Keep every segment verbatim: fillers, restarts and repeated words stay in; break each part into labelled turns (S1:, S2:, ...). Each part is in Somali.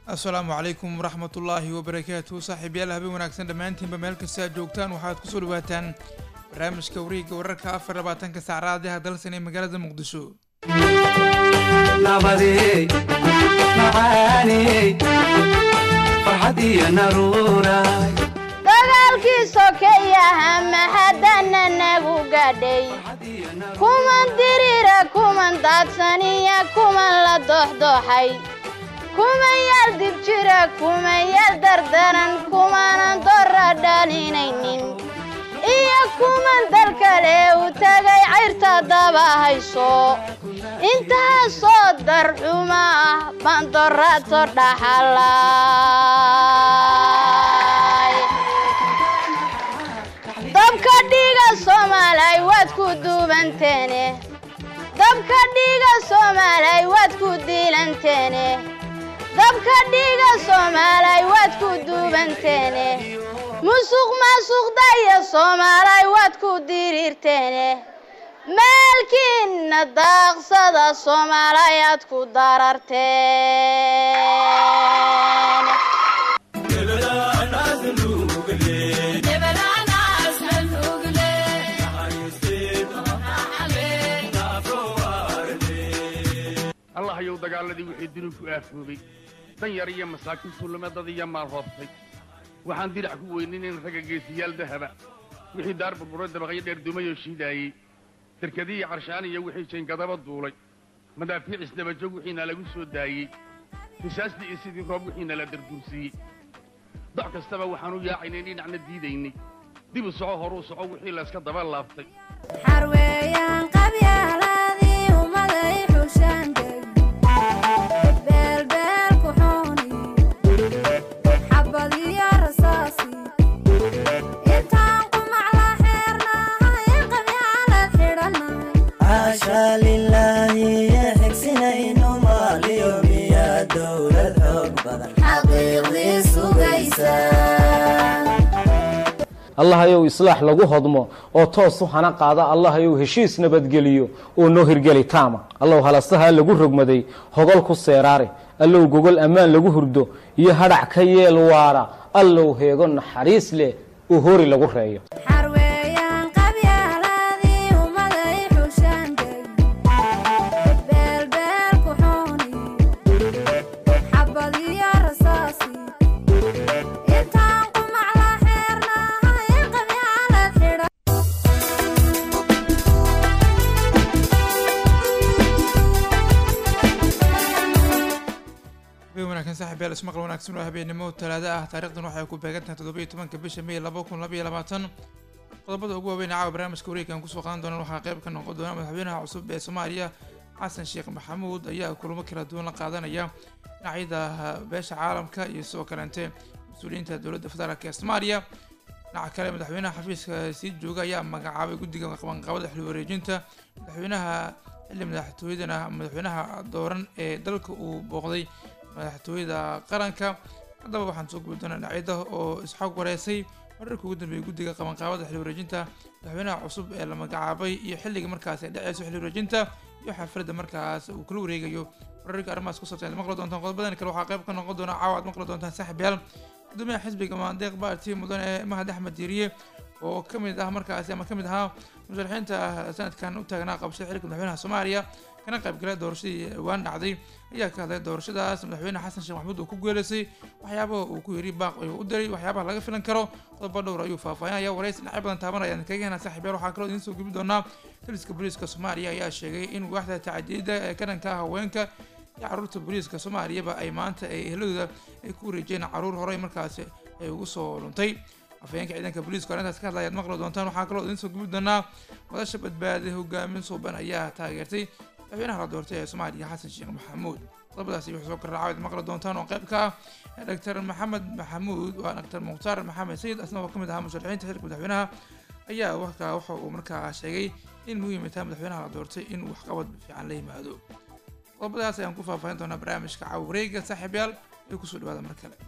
S1: السلام عليكم ورحمة الله وبركاته صاحب يلا هبي وناكسن دمانتين بملك الساعة جوكتان وحاد كسول واتان برامج كوريك وركا أفر رباطان كسعرات دي هدل سنة مقالة مقدسو
S2: نبضي معاني فرحتي نروراي
S3: dagaalkii sokeeyaha mahadana nagu gadhay kuman dirira kuman daadsaniya kuman la doxdoxay kuman yar dib jira kuman yar dardaran kumanan dora dhalinaynin iyo kuman dal kale u tagay cayrta daba hayso intaasoo darxuma ah baan dorato dhaxalay dabka dhiga Soomaaliya waad ku duubanteene dabka dhiga Soomaaliya waad ku diilanteene dabka dhiga Soomaaliya waad ku duubanteene musuq maasuqdaya Soomaaliya waad ku dirirteene maalkiina daaqsada Soomaaliya aad ku dararteen
S4: الله يو dagaaladii wixii dinu ku aafoobay dan yar iyo masaakiin suulimadada iyo maal hoostay waxaan dirac ku weynin in raga geesiyaal dahaba wixii daar burburay dabaqyo dheer dumayo shiidaayay darkadii qarshaan iyo wixii jeengada duulay madaafiic isdaba joog wixiina lagu soo daayay fisaastii sidii roob wixiina la dardursiyay doc kastaba waxaan u yaacaynay dhinacna diidaynay dib u soco horu soco wixii la iska daba laaftay
S5: xarweeyaan qabyaaladii umaday xushaan
S2: لله يحسنا إنه مالي وبيا دولة الحب حقيقي سويسا
S6: الله يو إصلاح لغو هضمه أو توسو حنا قادا الله يو هشيس نبدجليو أو نهر جلي تاما الله هلستها لغو رقمدي هقول كسيراري الله جوجل أمان لغو هردو يهرع كيل وارا الله هيجون حريص له وهوري لغو رأيه
S1: صاحب يلا اسمع قلنا كسرنا هبينمو ثلاثة تاريخ دون واحد يكون بجتنا تدوبي تمن كبش مية لبوكم لبي لباتن قلبنا أقوى بين عاب برامج كوري كان كسر قان دون الحقيقة كان قدونا مذهبينها عصب بسوماليا حسن شيخ محمود أيها كل مكر دون قادنا أيها نعيدها باش عالم كيسوع كلانتين مسؤولين تدولة فدرة كسوماليا نع كلام مذهبينها حفيز سيد جوجا يا مجعب جودي كان قبل قبل حلو ريجنتا مذهبينها اللي مذهبتويدنا مذهبينها دورن دلك وبغضي madaxtooyada qaranka hadaba waxaan soo gudbinaa dhacdo oo isxaaq wareysay wararka ugu dambeeyay guddiga qabanqaabada xil wareejinta madaxweynaha cusub ee la magacaabay iyo xilliga markaas ay dhacayso xil wareejinta iyo xafladda markaas uu kala wareegayo wararka arrimahaas ku saabsan maqla doontaan qodobadan kale waxaa qayb ka noqon doona caawa maqla doontaan saaxiibayaal gudoomiyaha xisbiga maandeeq baartii mudan ee mahad axmed diiriye oo ka mid ah markaas ama ka mid ahaa musharaxiinta sanadkan u taagnaa qabshay xilka madaxweynaha Soomaaliya kana qayb galay doorashadii waan dhacday ayaa ka hadlay doorashadaas madaxweyne xasan sheekh maxamuud oo ku guuleysay waxyaabaha uu ku yiri baaq ayuu u diray waxyaabaha laga filan karo qodobo dhowr ayuu faahfaahinaya waraysi dhacay badan taabanayaan kaga hena saaxiibayaal waxaa kaloo idin soo gudbi doonaa taliska booliiska Soomaaliya ayaa sheegay in waaxda tacdiida ee ka dhanka haweenka iyo carruurta booliiska Soomaaliya ay maanta ay ehelooda ay ku wareejeen carruur hore markaas ay ugu soo luntay afayeenka ciidanka booliiska arintaas ka hadlaya maqlo doontaan waxaa kaloo idin soo gudbi doonaa madasha badbaadada hogaamin suuban ayaa taageertay madaxweynaha la doortay ee Soomaaliya xasan sheekh maxamuud qodobadaasi wuxuu soo kordhacay maqlo doontaan oo qayb ka ah Dr Maxamed Maxamuud waa Dr Muqtaar Maxamed Sayid asna oo kamid ah musharaxiinta xilka madaxweynaha ayaa waxa waxa uu markaa sheegay in muhiim ay tahay madaxweynaha la doortay in wax qabad fiican la yimaado qodobadaas ayaan ku faahfaahin doonaa barnaamijka cawreega saaxiibayaal ee ku soo dhawaada mar kale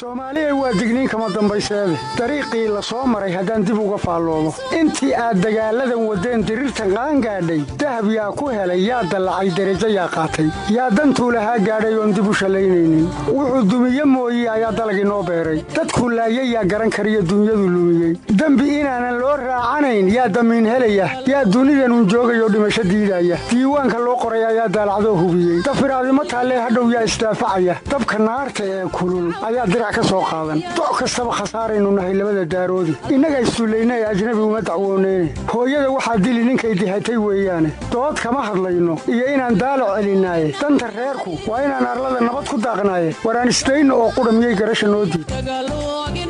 S7: soomaaliya waa digniin kama dambayseede dariiqii la soo maray haddaan dib uga faalloomo intii aad dagaalladan waddeen diriirta qaan gaadhay dahab yaa ku helay yaa dallacay derajo yaa qaatay yaa dantuu lahaa gaadhay oon dib u shallaynaynin wuxuu dumiye mooye ayaa dalagii noo beeray dadkuu laayay yaa garan kariyo dunyadu lumiyey dembi inaanan loo raacanayn yaa damiin helaya yaa dunidanun joogayoo dhimasho diidaya diiwaanka loo qoray ayaa daalacdoo hubiyey dafiraadimo taallee hadhow yaa isdaafacaya dabka naarta ee kulul ayaa dirac ka soo qaadan doc kastaba khasaaraynu nahay labada daaroodi innaga issullayna ee ajnabi uma dacwooneyne hooyada waxaa dili ninkay dihatay weeyaane dood kama hadlayno iyo inaan daalac celinaaye danta reerku waa inaan arlada nabad ku daaqnaaye waraan isdayno oo qudha miyay garasha noo diid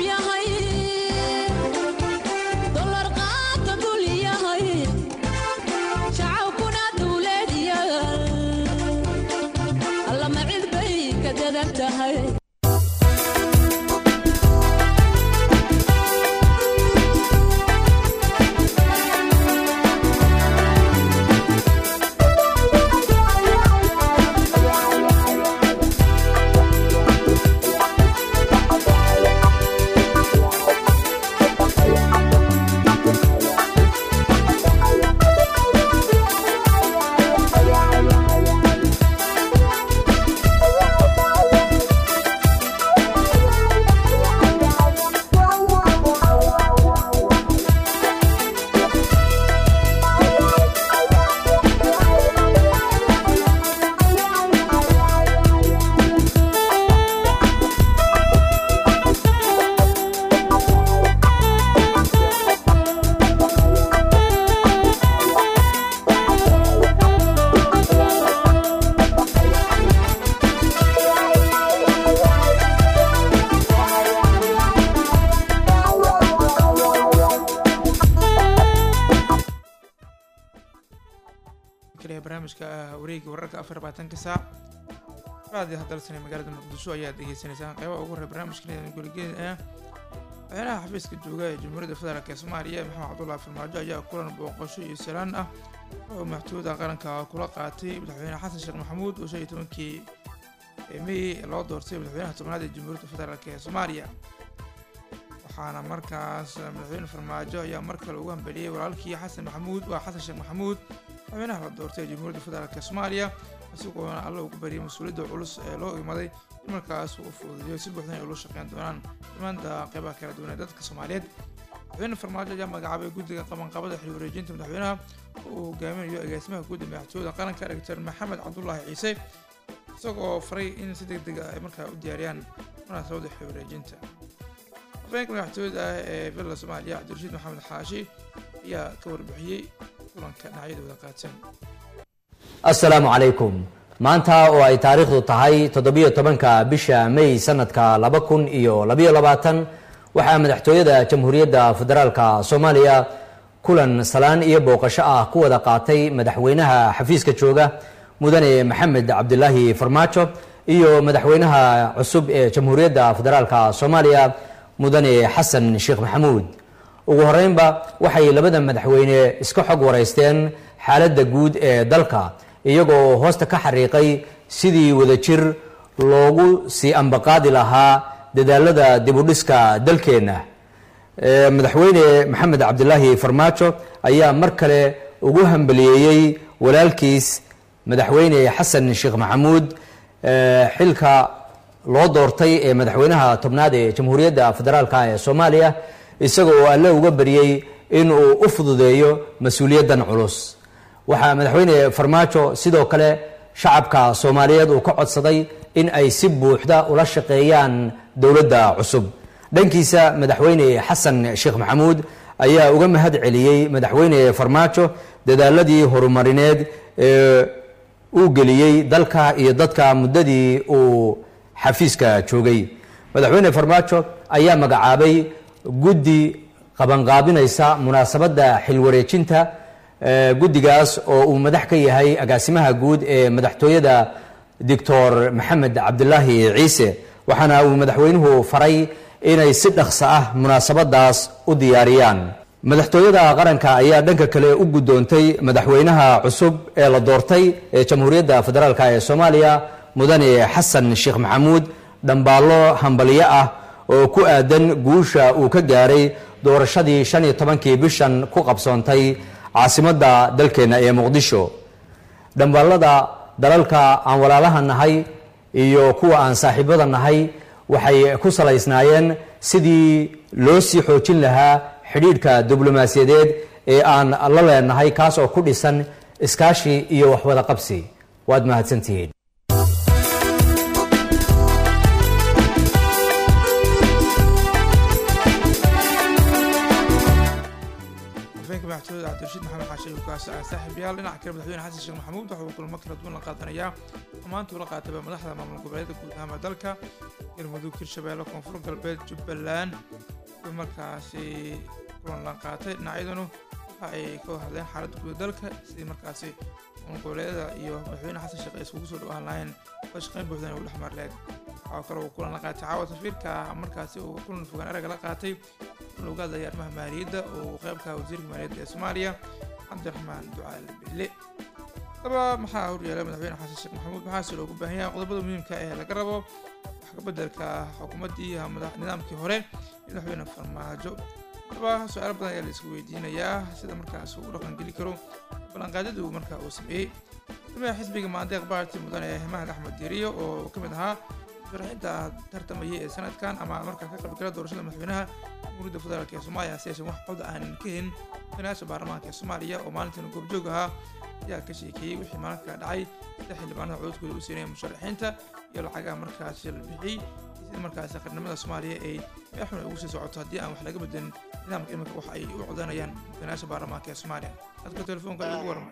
S1: wareegga wararka afar iyo labaatanka saac raadiyo hadalsan ee magaalada muqdisho ayaa degeysanaysaan qaybaha ugu horreya barnaamijkan goligeed ah madaxweynaha xafiiska jooga ee jamhuuriyadda federaalk ee soomaaliya maxamed cabdullaahi farmaajo ayaa kulan booqasho iyo salaan ah oo madaxtooyada qaranka kula qaatay madaxweyne xasan sheekh maxamuud oo shan iyo tobankii may loo doortay madaxweynaha tobnaad ee jamhuuriyadda federaalk ee soomaaliya waxaana markaas madaxweyne farmaajo ayaa mar kale ugu hambeliyey walaalkii xasan maxamuud waa xasan sheekh maxamuud madaxweynaha la doortay ee jamhuuriyadda federaalk ee soomaaliya isagoona alla ugu bariyay mas-uuliyadda culus ee loo imaday in markaas uu fududeeyo si buuxdan ay ula shaqeyn doonaan dhammaanta qeybaha kala duwan ee dadka soomaaliyeed madaxweyne farmaajo ayaa magacaabay guddiga qabanqabada xil wareejinta madaxweynaha oo uu hogaaminayo agaasimaha guud ee madaxtooyada qaranka doctor maxamed cabdullaahi ciise isagoo faray in si deg deg ah ay markaa u diyaariyaan munaasabadda xil wareejinta afhayeenka madaxtooyada ah ee villa soomaaliya cabdirashiid maxamed xaashi ayaa ka warbixiyey kulanka dhinacyadooda qaadsan
S8: assalaamu calaykum maanta oo ay taariikhdu tahay toddobiyo tobanka bisha may sanadka laba kun iyo labayo labaatan waxaa madaxtooyada jamhuuriyadda federaalka soomaaliya kulan salaan iyo booqasho ah ku wada qaatay madaxweynaha xafiiska jooga mudane maxamed cabdilaahi farmaajo iyo madaxweynaha cusub ee jamhuuriyadda federaalka soomaaliya mudane xasan sheekh maxamuud ugu horeynba waxay labada madaxweyne iska xog wareysteen xaaladda guud ee dalka iyagoo hoosta ka xariiqay sidii wadajir loogu sii ambaqaadi lahaa dadaalada dibudhiska dalkeenna madaxweyne maxamed cabdilaahi farmaajo ayaa mar kale ugu hambaliyeeyey walaalkiis madaxweyne xasan sheekh maxamuud xilka loo doortay ee madaxweynaha tobnaad ee jamhuuriyadda federaalka ee soomaaliya isagoo alle uga bariyey in uu u fududeeyo mas-uuliyaddan culus waxaa madaxweyne farmaajo sidoo kale shacabka soomaaliyeed uu ka codsaday in ay si buuxda ula shaqeeyaan dowladda cusub dhankiisa madaxweyne xasan sheekh maxamuud ayaa uga mahad celiyey madaxweyne farmaajo dadaaladii horumarineed ee uu geliyey dalka iyo dadka muddadii uu xafiiska joogay madaxweyne farmaajo ayaa magacaabay guddi qabanqaabinaysa munaasabadda xilwareejinta guddigaas oo uu madax ka yahay agaasimaha guud ee madaxtooyada doctor maxamed cabdilaahi ciise waxaana uu madaxweynuhu faray inay si dhaqso ah munaasabadaas u diyaariyaan madaxtooyada qaranka ayaa dhanka kale u guddoontay madaxweynaha cusub ee la doortay ee jamhuuriyadda federaalk ee soomaaliya mudane xasan sheekh maxamuud dhambaallo hambalyo ah oo ku aadan guusha uu ka gaaray doorashadii shan iyo tobankii bishan ku qabsoontay caasimadda dalkeenna ee muqdisho. dhambaalada dalalka aan walaalaha nahay iyo kuwa aan saaxiibada nahay waxay ku salaysnaayeen sidii loo sii xoojin lahaa xidhiidhka diblomaasiyadeed ee aan la leenahay kaas oo ku dhisan iskaashi iyo waxwada qabsi. waad mahadsantihiin.
S1: madaxtooyada cabdirashiid maxamed xaashe ukaas saaxiibayaal dhinaca kale madaxweyne xasan sheekh maxamuud waxa uu kulamo kala duwan la qaadanayaa maanta uu la qaataba madaxda maamul goboleedyada guud ahaan dalka galmudug hirshabeelle koonfur galbeed jubbaland markaasi kulan la qaatay dhinacyaduna waxa ay ka hadleen xaaladda guud dalka sidii markaasi maamul goboleedyada iyo madaxweyne xasan sheekh ay isugu soo dhawaan lahayn wada shaqayn buuxdan ay u dhex marleen. waxaa kale uu kulan la qaatay caawa safiirka markaasi uu kulan fogaan araga la qaatay looga hadlaya arrimaha maaliyadda oo qaybka wasiirka maaliyadda ee Soomaaliya Cabdiraxmaan Ducaale Bille. Taba maxaa horyaala madaxweyne xasan sheekh maxamuud maxaa soo loogu baahan yahay qodobada muhiimka ah ee laga rabo wax ka beddelka xukuumaddii nidaamkii hore madaxweyne Farmaajo. Taba su'aalo badan ayaa la isku weydiinayaa sida markaas uu dhaqan geli karo ballanqaadyada uu markaa uu sameeyey. Taba xisbiga Maandeeq Baarti mudane Mahad Axmed Diiriyo oo ka mid ahaa sharaxinta tartamaya ee sanadkan ama markaa ka qayb gala doorashada madaxweynaha jamhuuriyadda federaalk ee Soomaaliya si aysan wax cod aan ka helin golayaasha baarlamaanka ee Soomaaliya oo maalintan goobjoog ahaa ayaa ka sheekeeyey wixii maalinka dhacay sida xildhibaanada codadkooda u siinayeen musharaxiinta iyo lacagaha markaas la bixiyey sida markaas qarnimada Soomaaliya ay xun ugu sii socoto haddii aan wax laga bedelin nidaamka iminka wax ay u codanayaan golayaasha baarlamaanka ee Soomaaliya. dadka telefoonka ugu warmay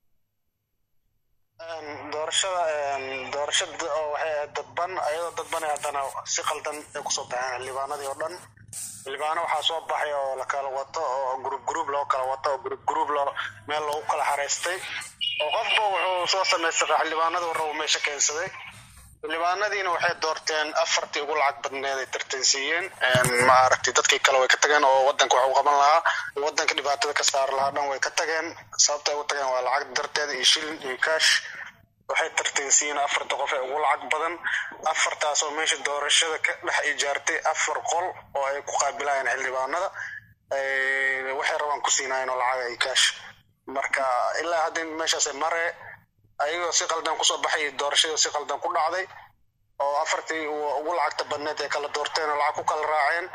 S9: doorashada doorashada oo waxay dadban ayadoo dadban haddana si qaldan ay kusoo baxeen xildhibaanadii oo dhan. xildhibaano waxaa soo baxay oo la kala wato oo group group loo kala wato oo group group loo meel loogu kala xareystay oo qofba wuxuu soo samaystay xildhibaanada uu rabo meesha keensaday. xildhibaanadiina waxay doorteen afartii ugu lacag badneed ay tartansiiyeen ma aragtay dadkii kale way ka tageen oo wadanka wax u qaban lahaa wadanka dhibaatada ka saar lahaa dhan way ka tageen. sababta ay u tageen waa lacag darteeda iyo shilin iyo cash. waxay tartansiiyeen afarta qof ee ugu lacag badan afartaas oo meesha doorashada ka dhex ijaartay afar qol oo ay ku qaabilayeen xildhibaanada waxay rabaan ku siinayeen oo lacag ay cash. marka ilaa hadda meeshaas mare ayagoo si qaldan kusoo baxay doorashada si qaldan ku dhacday oo afartii ugu lacagta badneed ee kala doorteen oo lacag ku kala raaceen.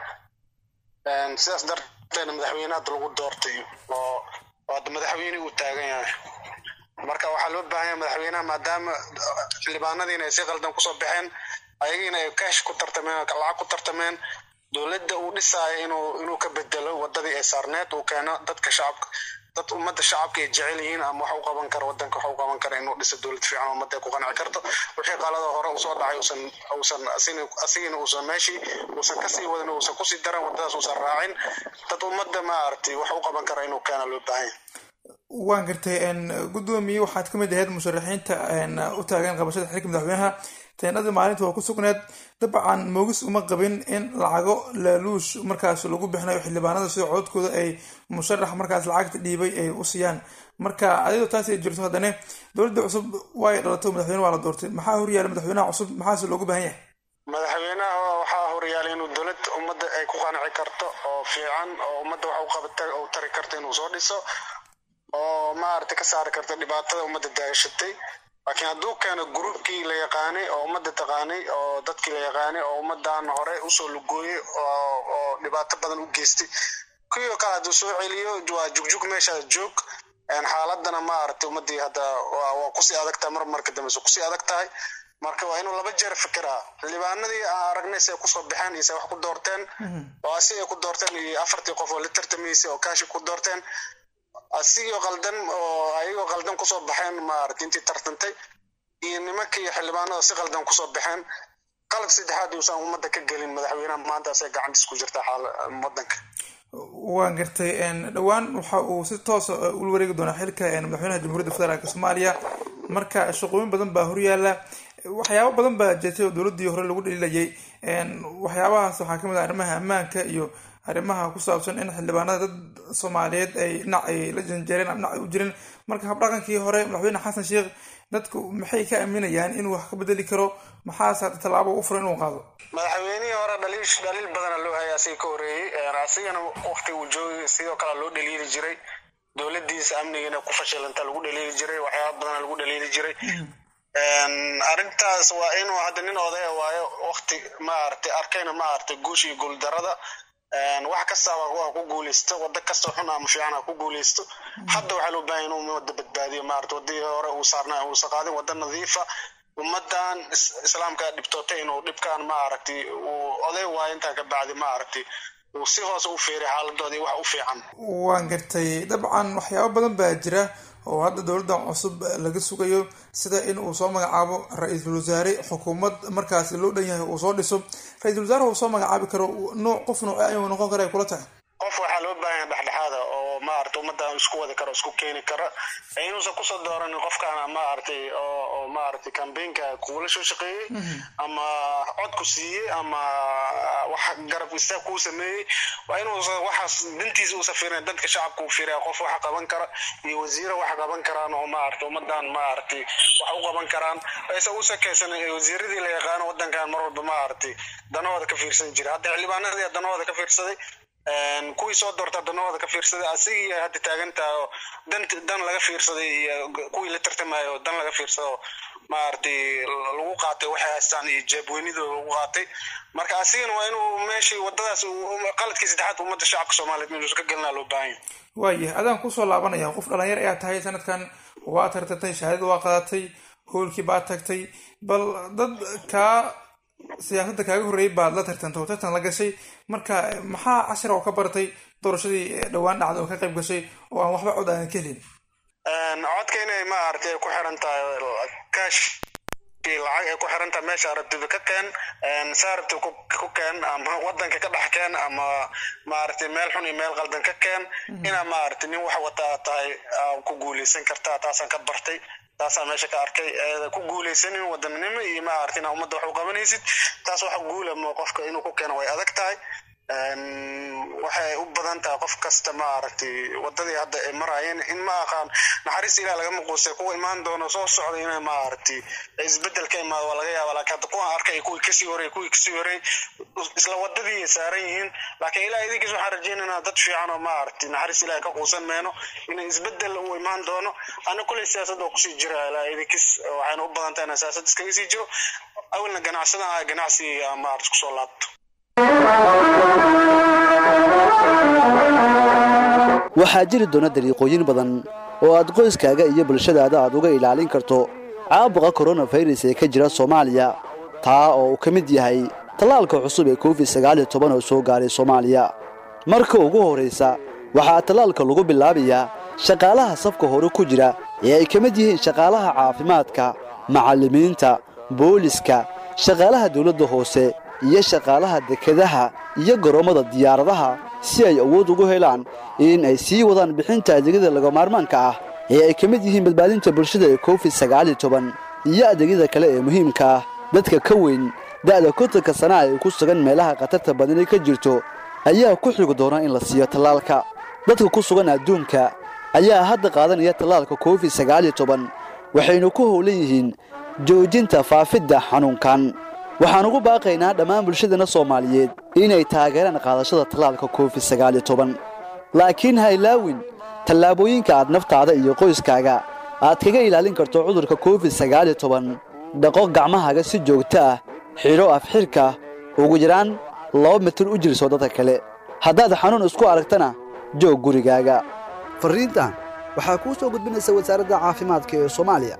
S9: sidaas darteed madaxweynaha lagu doortay oo waa madaxweyne uu taagan yahay. marka waxaa loo baahan yahay madaxweynaha maadaama xildhibaanadiina ay si qaldan kusoo baxeen ayagiina ay cash ku tartameen lacag ku tartameen dowladda uu dhisaayo inuu inuu ka bedelo wadadii ay saarneed uu keeno dadka shacabka dad ummadda shacabka ay jecel yihiin ama wax u qaban karo wadanka wax u qaban karo inuu dhiso dowlad fiican ummadda ay ku qanci karto. wixii qalada hore usoo dhacay uusan uusan asigina uusan meeshii uusan kasii wadin uusan kusii daran wadadaas uusan raacin dad ummadda ma aragtay wax u qaban karo inuu keeno loo baahan yahay.
S1: waan gartay gudoomiye waxaad ka mid ahayd musharaxiinta u taagan qabashada xilka madaxweynaha teenada maalinta waa ku sugneed dabcan moogis uma qabin in lacago laaluush markaas lagu bixinayo xildhibaanada sida codadkooda ay musharax markaas lacagta dhiibay ay u siiyaan. marka adidoo taas ay jirto haddana dowladda cusub way dhalato madaxweyne waa la doortay maxaa horyaala madaxweynaha cusub maxaase loogu baahan yahay?
S9: madaxweynaha waxaa horyaalay inuu dowlad ummadda ay ku qanci karto oo fiican oo ummadda wax u qabata oo tari karto inuu soo dhiso oo maaragtay ka saari karta dhibaatada ummadda daashatay. laakiin hadduu keeno gruubkii la yaqaanay oo ummadda taqaanay oo dadkii la yaqaanay oo ummaddan hore usoo lugooyey oo dhibaato badan u geystay kuwii kale hadduu soo celiyo waa jugjug meeshaas joog. xaaladana maaragtay ummaddii hadda waa kusii adagtahay mar marka dambe so kusii adag tahay. marka waa inuu laba jeer fikiraa xildhibaanadii aan aragnay si ay kusoo baxeen iyo si wax ku doorteen oo si ay ku doorteen iyo afartii qof oo la tartamaysay oo kaashi ku doorteen asigoo qaldan oo ayagoo qaldan kusoo baxeen maaragtay intii tartantay iyo nimankii xildhibaanada si qaldan kusoo baxeen. qalad saddexaad uusan ummadda ka gelin madaxweynaha maanta asay gacantiis ku jirta wadanka.
S1: waan gartay dhowaan waxa uu si toos ula wareegi doonaa xilka madaxweynaha jamhuuriyadda federaalk Soomaaliya. marka shaqooyin badan baa horyaala waxyaabo badan baa jirtay oo dowladdii hore lagu dhaliilayay waxyaabahaas waxaa kamid ah arrimaha ammaanka iyo arrimaha ku saabsan in xildhibaanada dad Soomaaliyeed ay dhinac ay la janjeereen dhinac ay u jireen marka habdhaqankii hore madaxweyne xasan sheekh dadku maxay ka aaminayaan inuu wax ka bedeli karo maxaa saad talaabo u furan inuu qaado
S9: madaxweynihii hore dhaliish dhaliil badan loo hayaa si ka horeeyay raasigana waqti uu joogay sidoo kale loo dhaliili jiray dowladdiisa amniga ku fashilanta lagu dhaliili jiray waxyaabo badan lagu dhaliili jiray een arintaas waa inuu hadda nin oday waayo waqti ma aragtay arkayna ma aragtay guushii gool darada een wax kasta waa ku guuleysto wada kasta xun ama fiican ku guuleysto hadda waxa loo baahan inuu wada badbaadiyo ma aragtay wadii hore uu saarnaa uu saqaaday wada nadiifa ummadan islaamka dhibtootay inuu dhibkaan ma aragtay uu oday waa inta ka bacdi ma aragtay uu si hoos u fiiray xaaladoodii wax u fiican
S1: waan gartay dabcan waxyaabo badan baa jira oo hadda dowladda cusub laga sugayo sida in uu soo magacaabo ra'iisul wasaare xukuumad markaas loo dhan yahay uu soo dhiso ra'iisul wasaare uu soo magacaabi karo nooc qof nooc ah inuu noqon karo ay kula tahay
S9: qof waxa loo baahan yahay dhexdhexaada oo ma aragtay ummadda isku wada karo isku keeni kara inuusan ku soo dooran qofkaan ma aragtay oo ma aragtay campaign-ka kuula soo shaqeeyay ama cod ku siiyay ama wax garab istaag ku sameeyay waa inuu waxaas dintiisa uu safiiray dadka shacabka uu fiiray qof wax qaban kara iyo wasiir wax qaban karaan oo ma aragtay ummadan ma aragtay wax u qaban karaan aysan u sakaysan wasiiradii la yaqaan wadankan mar walba ma aragtay danooda ka fiirsan jiray hadda xildhibaanadii danooda ka fiirsaday een kuwii soo doorta danooda ka fiirsaday asigi hadda taagantaa dan dan laga fiirsaday kuwii la tartamayo dan laga fiirsado ma aragtay lagu qaatay waxa haystaan iyo jabweenidu lagu qaatay marka asigana waa inuu meeshii wadadaas qaladkiisa saddexaad ummadda shacabka Soomaaliyeed inuu ka galnaa loo baahan
S1: waaye adaan ku soo laabanaya qof dhalinyar ayaa tahay sanadkan waa tartantay shahaadada waa qaadatay hoolkii baa tagtay bal dad ka siyaasadda kaaga horeeyay baad la tartantay tartan la gashay marka maxaa cashar oo ka bartay doorashadii dhawaan dhacday oo ka qayb gashay oo aan waxba cod aan ka helin
S9: een codkayna ma aragtay ku xiran tahay cash lacag ay ku xiran tahay meesha aragtida ka keen een saarta ku keen ama wadanka ka dhax keen ama ma aragtay meel xun iyo meel qaldan ka keen ina ma aragtay nin wax wata tahay ku guuleysan kartaa taasan ka bartay taasa meesha ka arkay ku guuleysanin wadanimo iyo ma aragtay ummadda wax u qabanaysid taas waxa guul ama qofka inuu ku keeno way adag tahay een waxay u badan tahay qof kasta ma aragtay wadadii hadda ay marayeen in ma aqaan naxariis ilaa laga muqoosay kuwa imaan doono soo socday inay ma aragtay isbedel ka imaado waa laga yaabaa laakiin hadda kuwa arkay kuwii kasii horeey kuwii kasii horeey isla wadadii saaran yihiin laakiin ilaa idinkiis waxaan rajaynaynaa dad fiican oo ma aragtay naxariis ilaa ka quusan meeno in isbedel uu imaan doono ana kulay siyaasadda oo kusii jira ilaa idinkiis waxayna u badan tahay siyaasadda iskaga sii jiro awalna ganacsada ganacsi ma aragtay kusoo laabto
S10: waxaa jiri doona dariiqooyin badan oo aad qoyskaaga iyo bulshadaada aad uga ilaalin karto caabuqa coronavirus ee ka jira Soomaaliya taa oo ka mid yahay talaalka cusub ee covid sagaal iyo toban oo soo gaaray Soomaaliya marka ugu horeysa waxaa talaalka lagu bilaabayaa shaqaalaha safka hore ku jira ee ay ka mid yihiin shaqaalaha caafimaadka macallimiinta booliska shaqaalaha dawladda hoose iyo shaqaalaha dekedaha iyo garoomada diyaaradaha si ay awood ugu helaan in ay sii wadaan bixinta adeegyada laga maarmaanka ah ee ay ka mid yihiin badbaadinta bulshada ee covid sagaal iyo toban iyo adeegyada kale ee muhiimka ah dadka ka weyn da'da kontonka sano ay ku sugan meelaha khatarta badan ee ka jirto ayaa ku xigi doona in la siiyo talaalka dadka ku sugan adduunka ayaa hadda qaadanaya talaalka covid sagaal iyo toban waxayna ku howlan yihiin joojinta faafidda xanuunkan waxaan ugu baaqaynaa dhammaan bulshadana Soomaaliyeed inay taageeraan qaadashada talaalka covid sagaal iyo toban laakiin ha ilaawin tallaabooyinka aad naftaada iyo qoyskaaga aad kaga ilaalin karto cudurka covid sagaal iyo toban dhaqo gacmahaaga si joogto ah xiro afxirka ugu yaraan laba mitir u jirso dadka kale haddaad xanuun isku aragtana joog gurigaaga fariintan waxaa kuu soo gudbinaysa wasaaradda caafimaadka ee Soomaaliya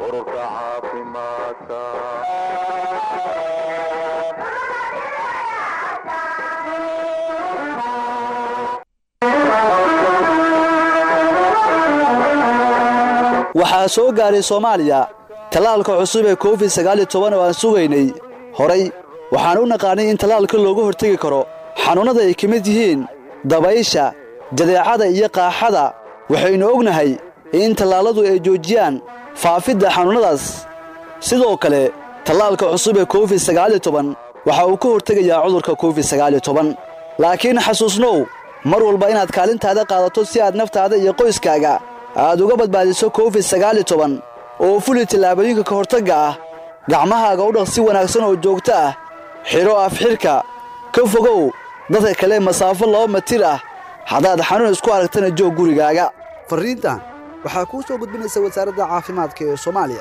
S10: waxaa soo gaaray Soomaaliya talaalka cusub ee covid sagaal iyo toban oo aan sugaynay horay waxaan u naqaanay in talaalka looga hortagi karo xanuunada ay ka mid yihiin dabaysha jadeecada iyo qaaxada waxaynu ognahay in talaaladu ay joojiyaan faafidda xanuunadaas sidoo kale talaalka cusub ee covid sagaal iyo toban waxa uu ka hortagayaa cudurka covid sagaal iyo toban laakiin xasuusnow mar walba inaad kaalintaada qaadato si aad naftaada iyo qoyskaaga aad uga badbaadiso covid sagaal iyo toban oo fuli tallaabooyinka ka hortagga ah gacmahaaga u dhaq si wanaagsan oo joogto ah xidho afxirka ka fogow dadka kale masaafo laba mitir ah haddaad xanuun isku aragtana joog gurigaaga fariintan waxaa kuu soo gudbinaysa wasaaradda caafimaadka ee Soomaaliya.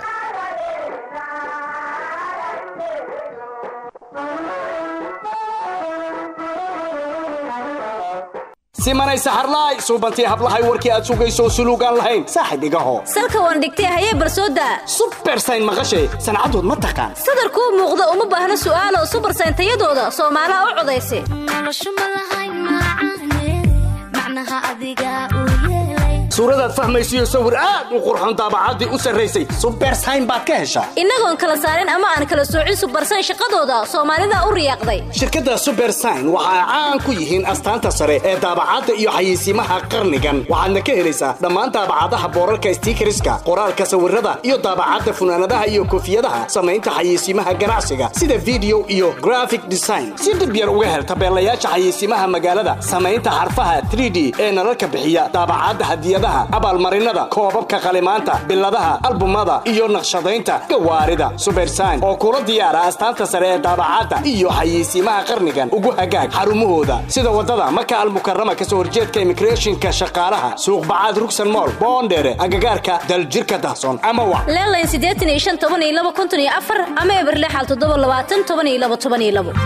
S11: simanay saxarlaay suubantii hablahay warkii aad sugayso suluugaan lahayn saaxib igaho
S12: salka waan dhigtay hayee barsooda
S11: supersayn maqashay sancadood ma taqaan
S12: sadarkuu muuqda uma baahna su'aalo supersayn tayadooda Soomaaliya u codaysay
S5: noloshu ma lahayn macane macnaha adiga u yeelay
S11: suuradaad fahmaysiyo sawir aad u qurxoon daabacaddii u sarraysay supersayn baad ka heshaa
S12: innagoon kala saarin ama aan kala soocin supersayn shaqadooda Soomaalida u riyaaqday
S11: shirkadda supersayn waxa ay caan ku yihiin astaanta sare ee daabacadda iyo xayeysiimaha qarnigan waxaadna ka helaysaa dhammaan daabacadaha boorarka stiikariska qoraalka sawirada iyo daabacadda funaanadaha iyo koofiyadaha samaynta xayeysiimaha ganacsiga sida video iyo graphic design si dib yar uga hel tabeelayaasha xayeysiimaha magaalada samaynta xarfaha three D ee nalalka bixiya daabacadda hadiyada abaalmarinada koobabka qalimaanta biladaha albumada iyo naqshadaynta gawaarida supersign oo kula diyaara astaanta sare ee daabacadda iyo xayeysiimaha qarnigan ugu hagaag xarumahooda sida wadada maka almukarrama ka soo horjeedka immigrationka shaqaalaha suuq bacaad rugsan mall boondere agagaarka daljirka dahson ama wa
S12: leelayn siddeetan iyo shan toban iyo laba konton iyo afar ama eberle xal toddoba labaatan toban iyo laba toban iyo laba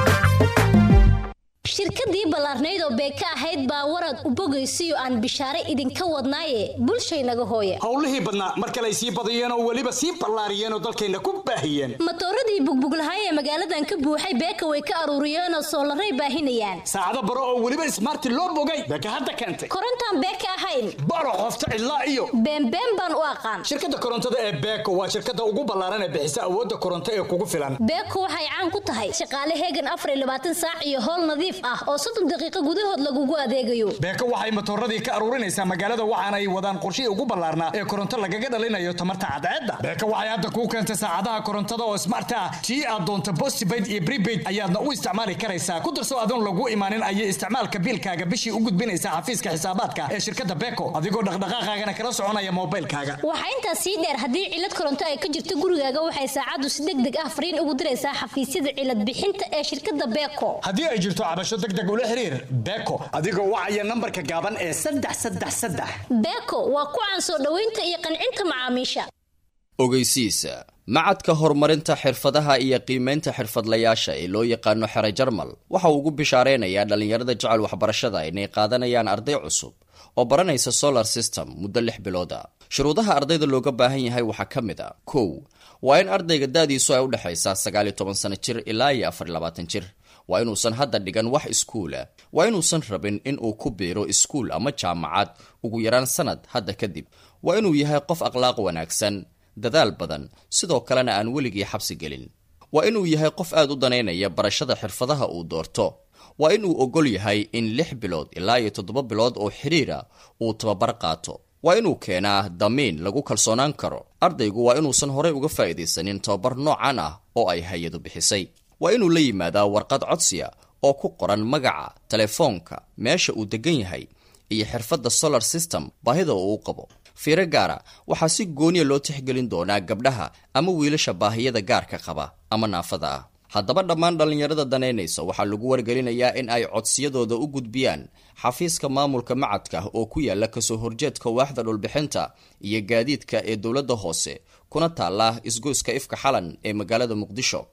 S12: shirkadii ballaarnayd oo beeka ahayd baa warad u bogaysiyo aan bishaare idinka wadnaaye bulshaynaga hooya
S11: howlihii badnaa mar kale ay sii badiyeen oo weliba sii ballaariyeen oo dalkayna ku baahiyeen
S12: matooradii bugbuglahay ee magaaladan ka buuxay beeka way ka aruuriyeen oo soolaray baahinayaan
S11: saacado baro oo weliba ismaarti loo bogay beeka hadda keentay
S12: korontaan beeka ahayn
S11: baro qofta ilaa iyo
S12: beenbeen baan u aqaan
S11: shirkadda korontada ee beeko waa shirkadda ugu ballaaran ee bixisa awoodda koronto ee kugu filan
S12: beeko waxay caan ku tahay shaqaale heegan afar iyo labaatan saac iyo howl nadiif ah oo soddon daqiiqo gudahood lagugu adeegayo
S11: beeko waxay matooradii ka aruurinaysaa magaalada waxaana ay wadaan qorshe ugu ballaarnaa ee koronto lagaga dhalinayo tamarta cadceedda beeko waxay hadda kuu keentay saacadaha korontada oo smart ah tii aad doonto postpaid iyo prepaid ayaadna u isticmaali karaysaa ku darso adoon lagu imaanin ayay isticmaalka biilkaaga bishii u gudbinaysaa xafiiska xisaabaadka ee shirkadda beeko adigoo dhaqdhaqaaqaagana kala soconaya moobilkaaga
S12: waxaa intaas sii dheer haddii cilad koronto ay ka jirto gurigaaga waxay saacaddu si degdeg ah fariin ugu diraysaa xafiisyada cilad bixinta ee shirkadda beeko
S11: haddii ay jirto cabasho degdeg ula xiriir beeko adigoo wacaya nambarka gaaban ee saddex saddex saddex
S12: beeko waa ku caan soo dhoweynta iyo qancinta macaamiisha
S13: ogeysiisa macadka horumarinta xirfadaha iyo qiimeynta xirfadlayaasha ee loo yaqaano xere jarmal waxa uu ugu bishaareynaya dhalinyarada jecel waxbarashada inay qaadanayaan arday cusub oo baranaysa solar system muddo lix bilooda shuruudaha ardayda looga baahan yahay waxaa ka mid a kow waa in ardayga da-diisu ay u dhexaysaa sagaal iyo toban sano jir ilaa iyo afar iyo labaatan jir waa inuusan hadda dhigan wax iskuula waa inuusan rabin in uu ku biiro iskuul ama jaamacad ugu yaraan sanad hadda kadib waa inuu yahay qof akhlaaq wanaagsan dadaal badan sidoo kalena aan weligii xabsi gelin waa inuu yahay qof aad u danaynaya barashada xirfadaha uu doorto waa inuu ogol yahay in lix bilood ilaa iyo toddoba bilood oo xiriira uu tababar qaato waa inuu keenaa damiin lagu kalsoonaan karo ardaygu waa inuusan horey uga faa'iidaysanin tababar noocan ah oo ay hay-adu bixisay waa inuu la yimaadaa warqad codsiya oo ku qoran magaca telefoonka meesha uu degan yahay iyo xirfadda solar system baahida uu qabo fiiro gaara waxaa si gooniya loo tixgelin doonaa gabdhaha ama wiilasha baahiyada gaarka qaba ama naafada ah haddaba dhammaan dhallinyarada danaynaysa waxaa lagu wargelinayaa in ay codsiyadooda u gudbiyaan xafiiska maamulka macadka oo ku yaala kasoo horjeedka waaxda dhulbixinta iyo gaadiidka ee dowladda hoose kuna taala isgoyska ifka xalan ee magaalada muqdisho.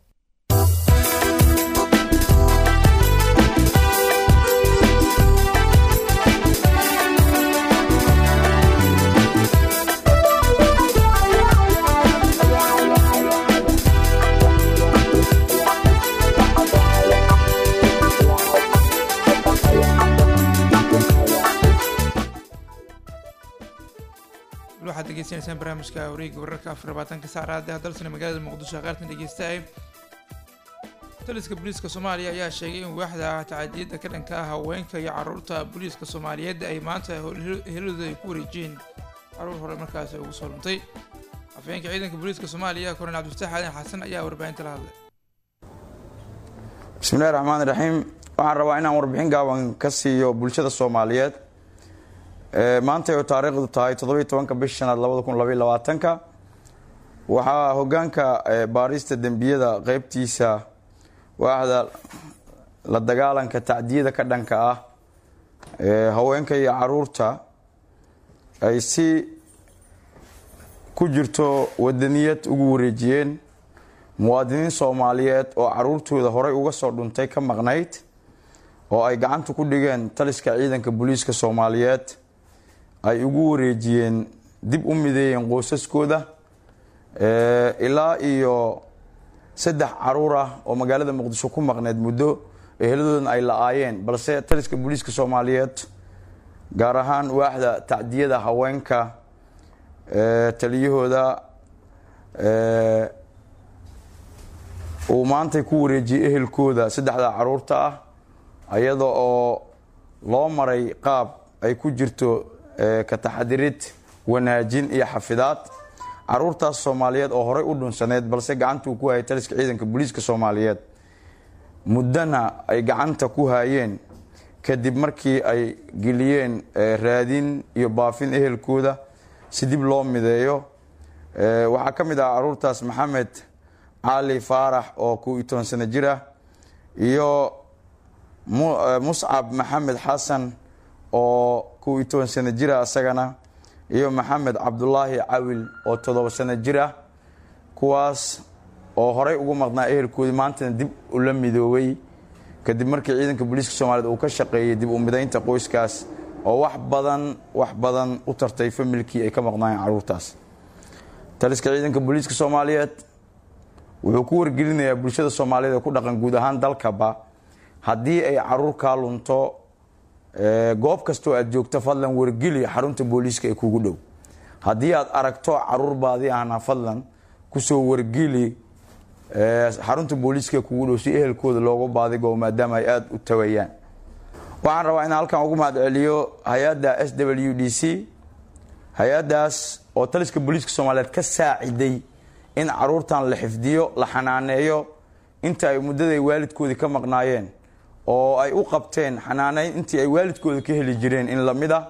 S1: waxaad degeysanaysaan barnaamijka wareegga wararka afar labaatanka saacada ee dalsana magaalada muqdisho qaartan dhegeystaay taliska booliiska soomaaliya ayaa sheegay in waaxda tacadiyada ka dhanka ah haweenka iyo caruurta booliiska soomaaliyeed ay maanta heladooda ay ku wareejiyeen caruur hore markaasi ugu soo luntay afhayeenka ciidanka booliiska soomaaliya korneyl cabdifataax aadan xasan ayaa warbaahinta la hadlay
S14: bismillahi raxmaani raxiim waxaan rabaa inaan warbixin gaaban ka siiyo bulshada Soomaaliyeed ee maanta oo taariikhdu tahay toddoba iyo tobanka bisha shanaad labada kun laba iyo labaatanka waxaa hoggaanka baarista dambiyada qaybtiisa waaxda la dagaalanka tacdiyada ka dhanka ah ee haweenka iyo caruurta ay si ku jirto wadaniyad ugu wareejiyeen muwaadiniin Soomaaliyeed oo caruurtooda horay uga soo dhuntay ka maqnayd oo ay gacanta ku dhigeen taliska ciidanka booliiska Soomaaliyeed ay ugu wareejiyeen dib u mideeyeen qoysaskooda ee ilaa iyo saddex caruur ah oo magaalada Muqdisho ku maqnayd muddo eheladoodan ay la'aayeen balse taliska booliiska Soomaaliyeed gaar ahaan waaxda tacdiyada haweenka ee taliyahooda ee uu maanta ku wareejiyay ehelkooda saddexda caruurta ah ayada oo loo maray qaab ay ku jirto ka taxadirid wanaajin iyo xafidaad caruurtaas Soomaaliyeed oo horay u dhunsaneed balse gacanta ku hayay taliska ciidanka booliiska Soomaaliyeed muddana ay gacanta ku hayeen kadib markii ay geliyeen raadin iyo baafin ehelkooda si dib loo mideeyo waxa kamid ah caruurtaas Maxamed Ali Faarax oo ku toban sano jir ah iyo Mus'ab Maxamed Xasan oo ku toban sano jir ah asagana iyo Maxamed Cabdullaahi Cawil oo toddoba sano jir ah kuwaas oo horay ugu maqnaa ehelkoodii maanta dib u la midoobay kadib markii ciidanka booliiska Soomaaliyeed uu ka shaqeeyay dib u mideynta qoyskaas oo wax badan wax badan u tartay familkii ay ka maqnaayeen caruurtaas taliska ciidanka booliiska Soomaaliyeed wuxuu ku wargelinayaa bulshada Soomaaliyeed ee ku dhaqan guud ahaan dalkaba haddii ay caruur ka lunto ee goob kasta oo aad joogto fadlan wargeli xarunta booliiska ee kugu dhow haddii aad aragto caruur baadi ahna fadlan ku soo wargeli ee xarunta booliiska ee kugu dhow si ehelkooda looga baadigo maadaama ay aad u tawayaan waxaan rabaa in halkan ugu mahadceliyo hay'adda S W D C hay'adaas oo taliska booliiska Soomaaliyeed ka saaciday in caruurtan la xifdiyo la xanaaneeyo inta ay muddada waalidkoodii ka maqnaayeen oo ay u qabteen xanaaneyn intii ay waalidkooda ka heli jireen in lamida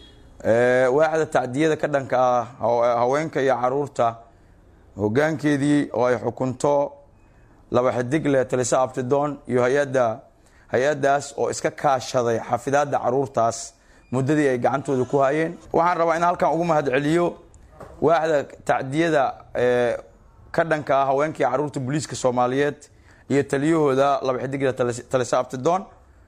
S14: ee waaxda tacdiyada ka dhanka ah haweenka iyo caruurta hoggaankeedii oo ay xukunto laba xidig leh talisa abtidoon iyo hay'adda hay'adaas oo iska kaashaday xafidaadda caruurtaas muddadii ay gacantooda ku hayeen waxaan rabaa in halkan ugu mahadceliyo waaxda tacdiyada ee ka dhanka ah haweenka iyo caruurta booliiska Soomaaliyeed iyo taliyahooda laba xidig leh talisa abtidoon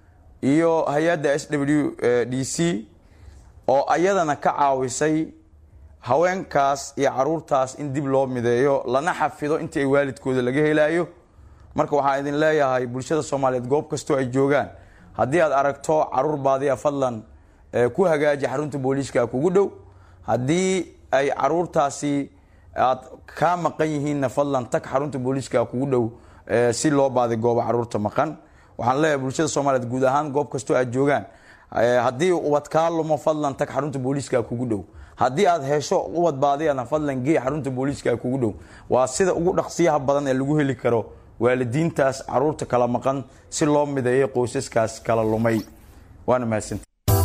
S14: iyo hay'adda S W D C oo ayadana ka caawisay haweenkaas iyo caruurtaas in dib loo mideeyo lana xafido intii ay waalidkooda laga helayo marka waxaan idin leeyahay bulshada Soomaaliyeed goob kasto ay joogaan haddii aad aragto caruur baadi ah fadlan ku hagaaji xarunta booliiska kugu dhow haddii ay caruurtaasi aad ka maqan yihiin fadlan tag xarunta booliiska kugu dhow si loo baadi goob caruurta maqan waxaan leeyahay bulshada Soomaaliyeed guud ahaan goob kasto aad joogaan haddii ubad ka lumo fadlan tag xarunta booliiska kugu dhow haddii aad hesho ubad baadi ah fadlan gee xarunta booliiska kugu dhow waa sida ugu dhaqsiyaha badan ee lagu heli karo waalidiintaas caruurta kala maqan si loo mideeyo qoysaskaas kala lumay waana mahadsan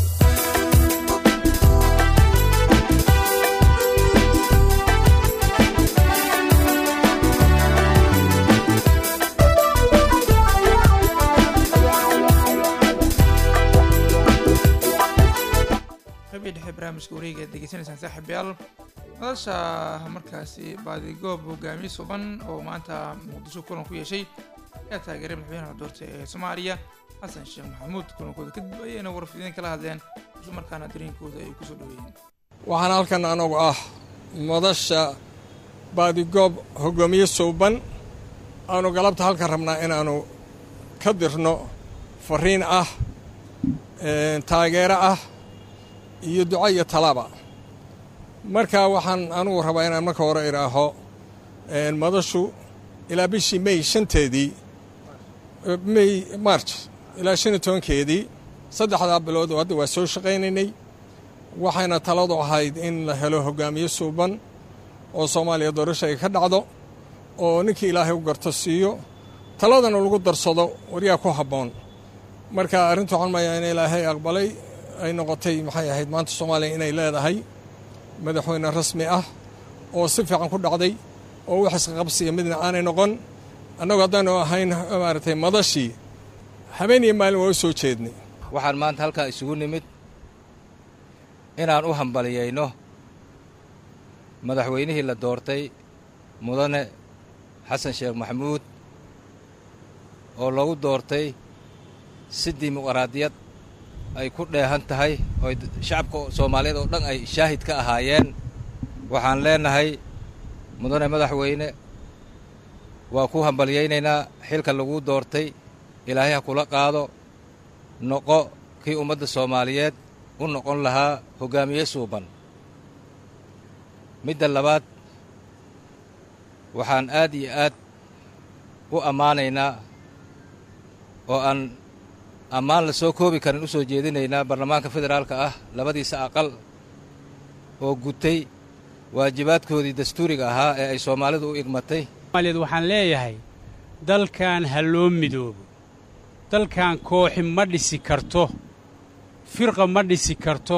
S1: barnaamijka wareega degeysanaysaan saaxiibayaal madasha markaasi baadigoob hogaamiye suban oo maanta Muqdisho kulan ku yeeshay ayaa taageeray madaxweynaha doortay ee Soomaaliya Xasan Sheekh Maxamuud kulankooda kadib ayayna warfidin kala hadleen isla markaana dareenkooda ay ku soo dhaweeyeen
S15: waxaan halkan anagu ah madasha baadigoob hogaamiye suban aanu galabta halkan rabnaa inaanu ka dirno fariin ah taageero ah iyo duco iyo talaaba marka waxaan anugu rabaa inaan marka hore iraaho madashu ilaa bishii May shanteedii May March ilaa shan iyo tobankeedii saddexda bilood oo hadda waa soo shaqaynaynay waxayna taladu ahayd in la helo hogaamiye suuban oo Soomaaliya doorasho ay ka dhacdo oo ninkii Ilaahay u garto siiyo taladana lagu darsado wariyaa ku haboon marka arrintu waxaan mayaa in ilaahay aqbalay ay noqotay maxay ahayd maanta soomaaliya inay leedahay madaxweyne rasmi ah oo si fiican ku dhacday oo wax isqabsiya midna aanay noqon annagu haddaanu ahayn maaragtay madashii habeen iyo maalin waa u soo jeednay
S16: waxaan maanta halkan isugu nimid inaan u hambaliyeyno madaxweynihii la doortay mudane xasan sheekh maxamuud oo lagu doortay si dimuqraadiyad ay ku dheehan tahay oo shacabka soomaaliyeed oo dhan ay shaahid ka ahaayeen waxaan leenahay mudane madaxweyne waa ku hambaliyeynaynaa xilka lagu doortay ilaahay ha kula qaado noqo kii ummadda soomaaliyeed u noqon lahaa hoggaamiye suuban midda labaad waxaan aad iyo aad u ammaanaynaa oo aan ammaan la soo koobi karin u soo jeedinaynaa baarlamaanka federaalka ah labadiisa aqal oo gutay waajibaadkoodii dastuuriga ahaa ee ay soomaalidu u igmatay
S17: soomaaliyad waxaan leeyahay dalkan ha loo midoobo dalkan kooxi ma dhisi karto firqa ma dhisi karto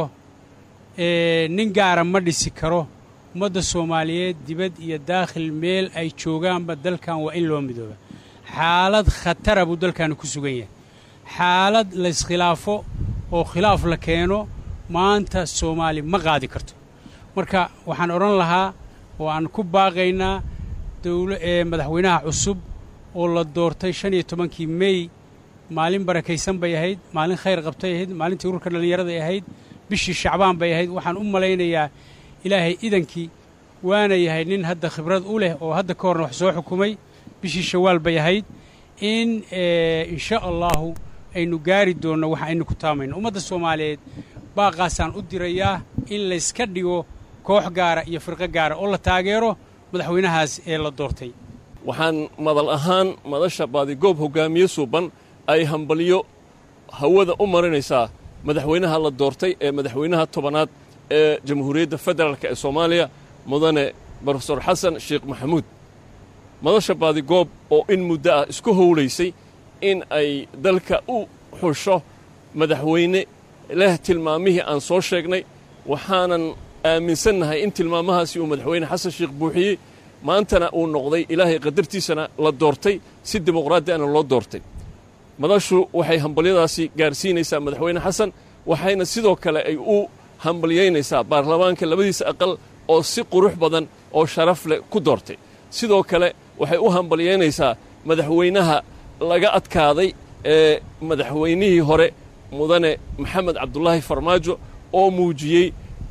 S17: nin gaara ma dhisi karo ummadda soomaaliyeed dibad iyo daakhil meel ay joogaanba dalkan waa in loo midooba xaalad khatara buu dalkaanu ku sugan yahay xaalad layiskhilaafo oo khilaaf la keeno maanta soomaali ma qaadi karto marka waxaan odhan lahaa oo aan ku baaqaynaa dawla ee madaxweynaha cusub oo la doortay shan iyo tobankii mey maalin barakaysan bay ahayd maalin khayr qabtay ahayd maalintii ururka dhallinyaraday ahayd bishii shacbaan bay ahayd waxaan u malaynayaa ilaahay idankii waana yahay nin hadda khibrad u leh oo hadda ka horna wax soo xukumay bishii shawaal bay ahayd in insha allaahu aynu gaari doonno waxa aynu ku taamayno ummadda soomaaliyeed baaqaasaan u dirayaa in layska dhigo koox gaara iyo firqo gaara oo la taageero madaxweynahaas ee la doortay
S18: waxaan madal ahaan madasha baadigoob hoggaamiye suuban ay hambalyo hawada u marinaysaa madaxweynaha la doortay ee madaxweynaha tobanaad ee jamhuuriyadda federaalk ee soomaaliya mudane brofesor xasan sheekh maxamuud madasha baadigoob oo in muddo ah isku howlaysay in ay dalka u xusho madaxweyne leh tilmaamihii aan soo sheegnay waxaanan aaminsannahay in tilmaamahaasi uu madaxweyne xasan sheekh buuxiyey maantana uu noqday ilaahay qadartiisana la doortay si dimuqraadiana loo doortay madashu waxay hambalyadaasi gaarsiinaysaa madaxweyne xasan waxayna sidoo kale ay u hambalyaynaysaa baarlamaanka labadiisa aqal oo si qurux badan oo sharaf leh ku doortay sidoo kale waxay u hambalyaynaysaa madaxweynaha laga adkaaday ee madaxweynihii hore mudane maxamed cabdulaahi farmaajo oo muujiyey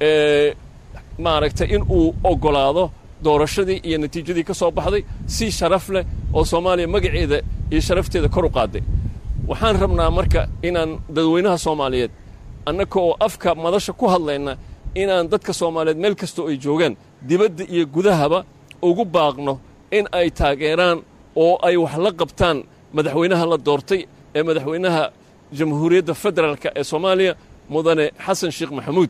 S18: maaragtay in uu oggolaado doorashadii iyo natiijadii ka soo baxday si sharaf leh oo soomaaliya magaceeda iyo sharafteeda kor u qaaday waxaan rabnaa marka inaan dadweynaha soomaaliyeed annaka oo afka madasha ku hadlayna inaan dadka soomaaliyeed meel kastoo ay joogaan dibadda iyo gudahaba ugu baaqno in ay taageeraan oo ay wax la qabtaan madaxweynaha la doortay ee madaxweynaha jamhuuriyadda federaalk ee soomaaliya mudane xasan sheekh maxamuud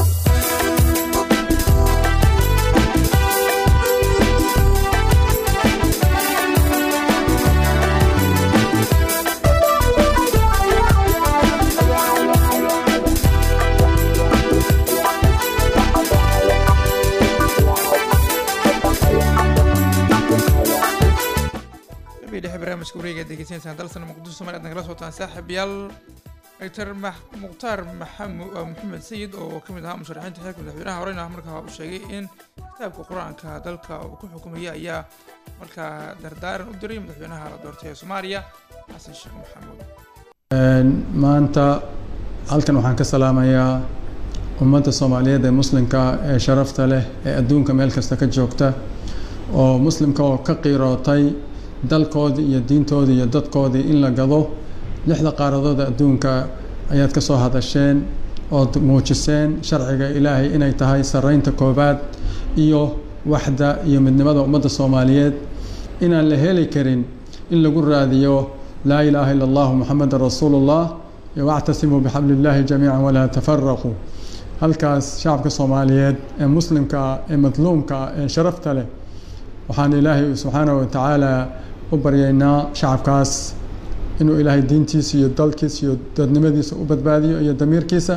S1: barnaamijka wareega degeysanaysaan dalsana muqdisho soomaliya nagala socotaan saaxiibayaal doctor mukhtaar maxamed sayid oo ka mid ahaa musharaxiinta xilka madaxweynaha horeyna markaa uu sheegay in kitaabka qur-aanka dalka uu ku xukumaya ayaa markaa dardaaran u diray madaxweynaha la doortay ee soomaaliya xasan sheekh maxamuud
S19: maanta halkan waxaan ka salaamayaa ummadda soomaaliyeed ee muslimka ee sharafta leh ee adduunka meel kasta ka joogta oo muslimka oo ka qiirootay dalkoodii iyo diintoodii iyo dadkoodii in la gado lixda qaaradooda adduunka ayaad ka soo hadasheen ood muujiseen sharciga ilaahay inay tahay sarreynta koobaad iyo waxda iyo midnimada ummadda soomaaliyeed inaan la heli karin in lagu raadiyo laa ilaaha ila allahu muxamadan rasuulullah iyo wactasimuu bixabliillaahi jamiican walaa tafaraquu halkaas shacabka soomaaliyeed ee muslimka ah ee madluumka ah ee sharafta leh waxaan ilaahay subxaanahu watacaala u baryaynaa shacabkaas inuu ilaahay diintiisa iyo dalkiisa iyo dadnimadiisa u badbaadiyo iyo damiirkiisa.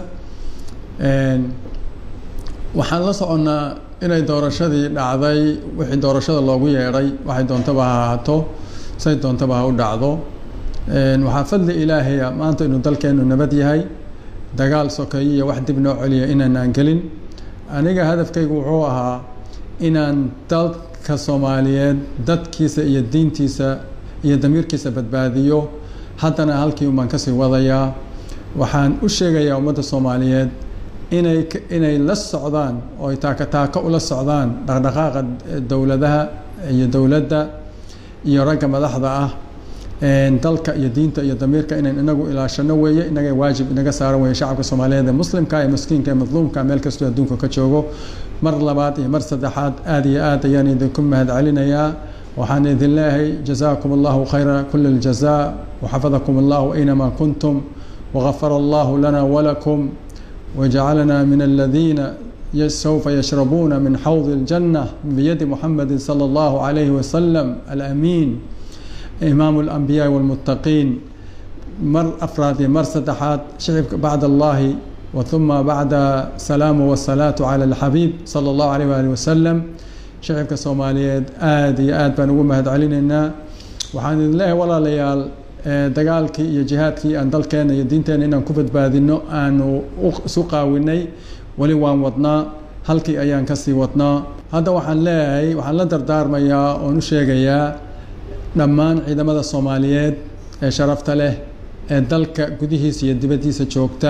S19: waxaan la soconnaa inay doorashadii dhacday wixii doorashada loogu yeedhay waxay doontaba ha ahaato say doontaba ha u dhacdo. waxaa fadli ilaahaya maanta inuu dalkeennu nabad yahay, dagaal sokeeye iyo wax dib noo celiya inaanaan gelin. aniga hadafkaygu wuxuu ahaa inaan dalka Soomaaliyeed dadkiisa iyo diintiisa iyo damiirkiisa badbaadiyo. haddana halkii umaan kasii wadayaa. waxaan u sheegayaa ummadda Soomaaliyeed inay inay la socdaan oo ay taaka taaka ula socdaan dhaqdhaqaaqa dowladaha iyo dowladda iyo ragga madaxda ah. dalka iyo diinta iyo damiirka inaan inagu ilaashano weeye, inaga waajib inaga saaran weeye shacabka Soomaaliyeed ee muslimka ee miskiinka ee madluumka meel kastoo adduunka ka joogo. mar labaad iyo mar saddexaad aad iyo aad ayaan idinku mahad celinayaa. waxaan idin leeyahay jazaakum allahu khayra kulli aljazaa وحفظكم الله أينما كنتم وغفر الله لنا ولكم وجعلنا من الذين سوف يشربون من حوض الجنة بيد محمد صلى الله عليه وسلم الأمين إمام الأنبياء والمتقين. مر أفراد مر سدحات شعب بعد الله وثم بعد سلام والصلاة على الحبيب صلى الله عليه وآله وسلم. شعب كصوماليات آدي آد بنقوم هاد علينا وحان الله ولا ليال dagaalkii iyo jihaadkii aan dalkeena iyo diinteena inaan ku badbaadino aanu isu qaawinay wali waan wadnaa, halkii ayaan kasii wadnaa. hadda waxaan leeyahay waxaan la dardaarmayaa oon u sheegayaa dhammaan ciidamada Soomaaliyeed ee sharafta leh ee dalka gudihiisa iyo dibaddiisa joogta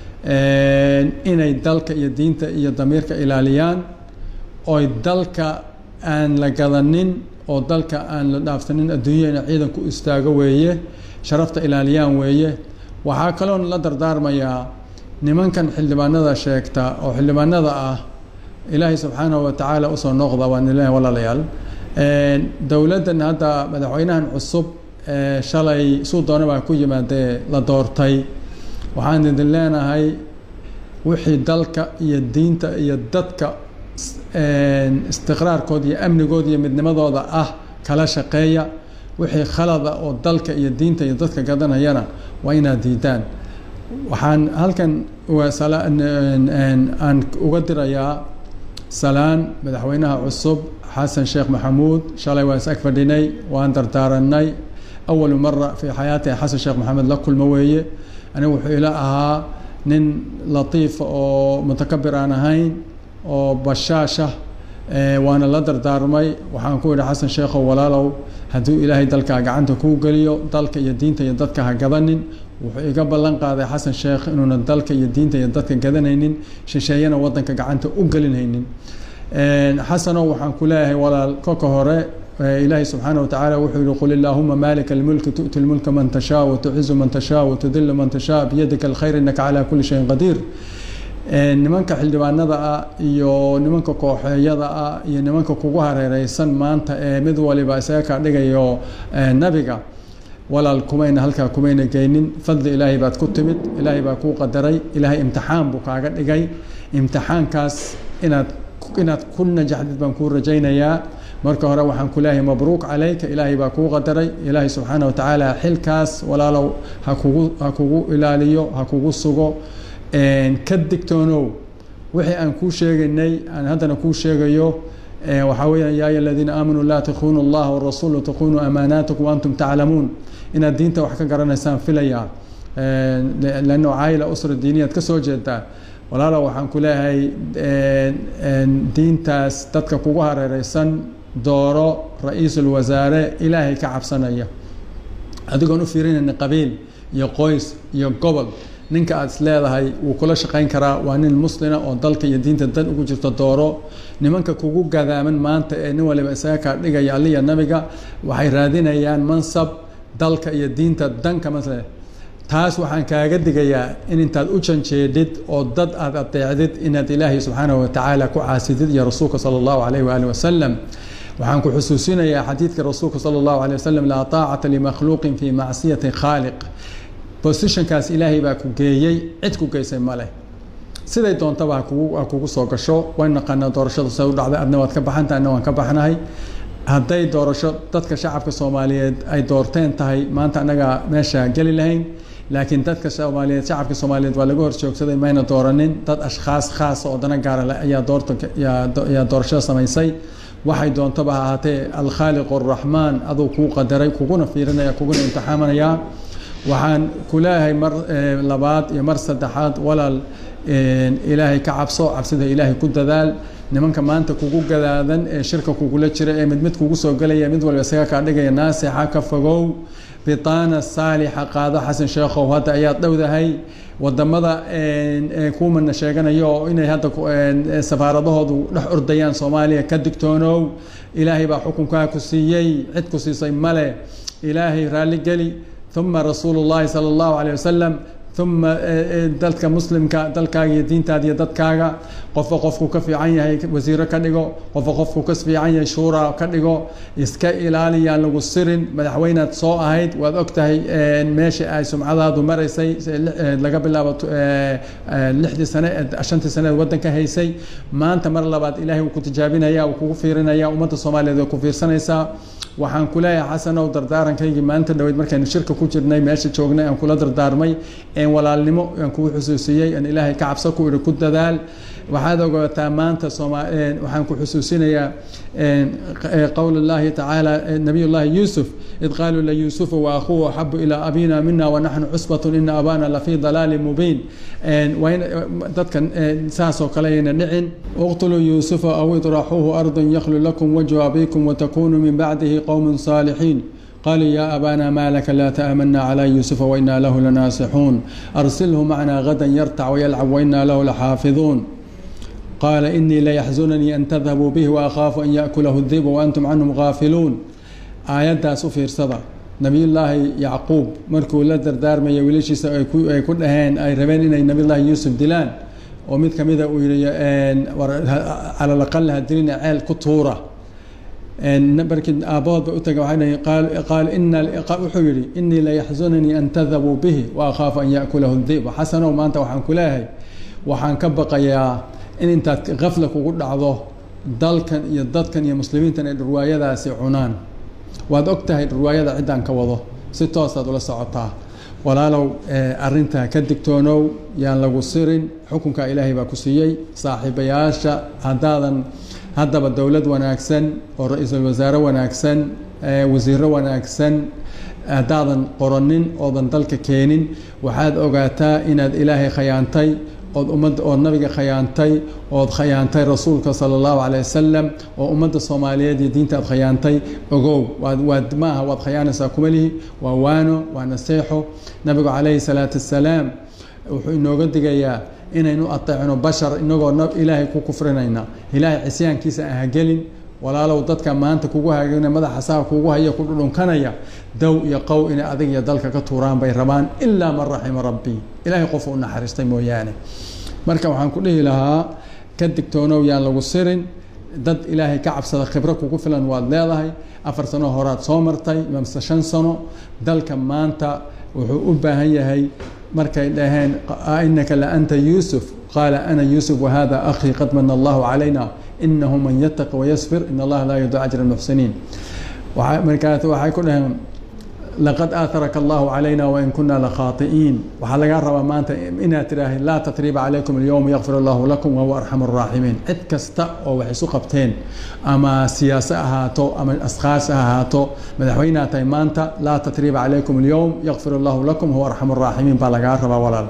S19: inay dalka iyo diinta iyo damiirka ilaaliyaan oo dalka aan la gadanin oo dalka aan la dhaafsanin adduunyada ciidan ku istaago weeye, sharafta ilaaliyaan weeye. waxaa kaloo la dardaarmayaa nimankan xildhibaanada sheegta oo xildhibaanada ah ilaahay subxaanahu wa tacaala usoo noqda waan ilaahay walaalayaal. dowladdan hadda madaxweynahan cusub shalay suu doona baa ku yimaadee la doortay. waxaan idin leenahay wixii dalka iyo diinta iyo dadka istiqraarkooda iyo amnigooda iyo midnimadooda ah kala shaqeeya. wixii khalada oo dalka iyo diinta iyo dadka gadanayana waa inaad diidaan. waxaan halkan aan uga dirayaa salaan madaxweynaha cusub xasan sheekh maxamuud. shalay waan is ag fadhinay, waan dardaaranay. awalu mara fii xayaati xasan sheekh maxamed la kulmo weeye. anigu wuxuu ila ahaa nin latiif oo mutakabir aan ahayn oo bashaasha. waana la dardaarmay. waxaan ku idhi xasan sheekhow walaalow hadduu ilaahay dalkaa gacanta kuu geliyo dalka iyo diinta iyo dadka ha gadanin. wuxuu iga ballan qaaday xasan sheekh inuuna dalka iyo diinta iyo dadka gadanaynin, shisheeyana wadanka gacanta u gelinaynin. xasanow waxaan ku leeyahay walaal kolka hore ilaahay subxaanahu watacaala wuxuu yihi qul illaahuma maalika almulki tu'ti lmulka man tashaa watucizu man tashaa watudillu man tashaa biyadika alkhayr innaka calaa kulli shayin qadiir. nimanka xildhibaanada ah iyo nimanka kooxeeyada ah iyo nimanka kugu hareereysan maanta ee mid waliba isaga ka dhigayo nabiga walaal kumayna halkaa kumayna geynin. fadli ilaahay baad ku timid, ilaahay baa kuu qadaray, ilaahay imtixaan buu kaaga dhigay. imtixaankaas inaad inaad ku najaxdid baan kuu rajaynayaa. marka hore waxaan ku leeyahay mabruuk calayka, ilaahay baa kuu qadaray. ilaahay subxaana wa tacaala xilkaas walaalow ha kugu ha kugu ilaaliyo, ha kugu sugo. ka digtoonow wixii aan kuu sheegaynay aan haddana kuu sheegayo. waxaa weeyaan yaa ayuha aladiina aamanuu laa takhunu allaha warasuula takhunuu amaanaatikum waantum taclamuun. inaad diinta wax ka garanaysaan filayaa, lanno caayila usra diiniyaad ka soo jeedaa. walaalow waxaan ku leeyahay diintaas dadka kugu hareereysan dooro ra-iisul wasaare ilaahay ka cabsanaya, adigoon u fiirinayna qabiil iyo qoys iyo gobol. ninka aad is leedahay wuu kula shaqayn karaa waa nin muslina oo dalka iyo diinta dan ugu jirto dooro. nimanka kugu gadaaman maanta ee nin waliba isaga kaa dhigaya alliya nabiga waxay raadinayaan mansab dalka iyo diinta danka masle. taas waxaan kaaga digayaa in intaad u janjeedhid oo dad aad adeecdid inaad ilaahay subxaanahu watacaala ku caasidid iyo rasuulka sala allahu calayhi waali wasalam. waxaan ku xusuusinayaa xadiidka rasuulka sala allahu calayhi wasalam laa taacata limakhluuqin fii macsiyati khaaliq. positionkaas ilaahay baa ku geeyey, cid ku geysay ma leh. siday doontaba ha kugu ha kugu soo gasho. way naqaanaa doorashada say u dhacday, adna waad ka baxantahay, adna waan ka baxnahay. hadday doorasho dadka shacabka soomaaliyeed ay doorteen tahay maanta annaga meesha geli lahayn laakiin dadka soomaaliyeed shacabka soomaaliyeed waa laga horjoogsaday mayna dooranin dad ashkhaas khaas oo dana gaara leh ayaa doorta ayaa doorashada samaysay waxay doontaba ha ahaatee alkhaaliq arraxmaan aduu kuu qadaray kuguna fiirinaya kuguna imtixaamanaya waxaan ku leeyahay mar labaad iyo mar saddexaad walaal ilaahay ka cabso cabsida ilaahay ku dadaal nimanka maanta kugu gadaadan ee shirka kugula jira ee mid mid kugu soo galaya mid walba isaga kaa dhigaya naasixa ka fogow bitaana saalixa qaado xasan sheekhow hadda ayaad dhowdahay wadamada kuumana sheeganayo oo inay hadda safaaradahoodu dhex ordayaan soomaaliya ka digtoonow ilaahay baa xukunkaa ku siiyey cid ku siisay male ilaahay raalli geli ثم رسول الله صلى الله عليه وسلم ثم دلك مسلم دلكاga iyo diintaada iyo dadkaaga qofka qofku ka fiican yahay wasiiro ka dhigo qofka qofku ka fiican yahay shuura ka dhigo iska ilaaliya lagu sirin madaxweynaad soo ahayd waad ogtahay meesha ay sumcadaadu maraysay laga bilaabo lixdii sano shantii sano wadanka haysay maanta mar labaad ilaahay uu ku tijaabinaya uu kugu fiirinaya ummadda Soomaaliyeed ku fiirsanaysa waxaan ku leeyahay xasan oo dardaarankaygi maanta dhaweyd markaynu shirka ku jirnay meesha joognay aan kula dardaarmay een walaalnimo aan ku xusuusiyay aan ilaahay ka cabso ku iri ku dadaal waxaad ogaataa maanta Soomaaliyeed waxaan ku xusuusinayaa qowl Allah ta'ala nabiy Allah Yusuf id qalu la Yusuf wa akhuhu habbu ila abina minna wa nahnu usbatun inna abana la fi dalalin mubin een wayn dadkan saas oo kale ayna dhicin uqtulu Yusuf aw idrahuhu ardan yakhlu lakum wajhu abikum wa takunu min ba'dihi qawman salihin قال يا أبانا ما لك لا تأمنا على يوسف وإنا له لناصحون أرسله معنا غدا يرتع ويلعب وإنا له لحافظون قال إني ليحزنني أن تذهبوا به وأخاف أن يأكله الذئب وأنتم عنهم غافلون آيات سفير صدى نبي الله يعقوب مركو لدر دار ما يوليش يكون أهين أي ربين إن نبي الله يوسف دلان ومثل كمذا على الأقل هدلنا عيل كطورة بركن آباد بأتجا قال قال إن وحيري إني لا يحزنني أن تذهبوا به وأخاف أن يأكله الذئب حسنا وما أنت وحن كلاهي وحن كبق يا إن أنت غفلك وقول عضو ضلك يضدك يا مسلمين تن الرواية ذا سعنان وذكتها الرواية ذا عدان كوضو ستة صد ولا ساعتها ولا لو أرنتها كدكتونو يعني لو سيرين حكمك إلهي باكسيي صاحب ياشا هذا haddaba dowlad wanaagsan oo ra'iisul wasaare wanaagsan wasiiro wanaagsan haddaadan qoranin oodan dalka keenin waxaad ogaataa inaad ilaahay khayaantay ood ummadda oo nabiga khayaantay ood khayaantay rasuulka sala allahu calayhi wasalam oo ummadda Soomaaliyeed iyo diinta aad khayaantay ogow waad waad maaha waad khayaanaysaa kuma lihi waa waano waa naseexo nabigu calayhi salaatu wassalaam wuxuu inooga digayaa inaynu ateecno bashar inagoo ilaahay ku kufrinayna ilaahay cisyaankiisa aan hagelin walaalow dadka maanta kugu hagayna madaxa saa kugu haya ku dhunkanaya daw iyo qaw in adag iyo dalka ka tuuraan bay rabaan illa man rahima rabbi ilaahay qof u naxariistay mooyaane marka waxaan ku dhihi lahaa ka digtoonow yaan lagu sirin dad ilaahay ka cabsada khibro kugu filan waad leedahay afar sano horaad soo martay mamsa shan sano dalka maanta wuxuu u baahan yahay markay dhaheen innaka la anta yusuf qala ana yusuf wa hadha akhi qad manna Allahu alayna innahu man yattaqi wa yasbir inna Allaha la yudhi'u ajra al-muhsinin waxa markaas waxay ku dhaheen laqad atharaka Allahu alayna wa in kunna la khati'in waxa laga rabaa maanta inaad tiraahay la tatriba alaykum al-yawm yaghfir Allahu lakum wa huwa arhamur rahimin cid kasta oo wax isu qabteen ama siyaasa ahaato ama asqaas ahaato madaxweynaha tay maanta la tatriba alaykum al-yawm yaghfir Allahu lakum wa huwa arhamur rahimin baa laga rabaa walaal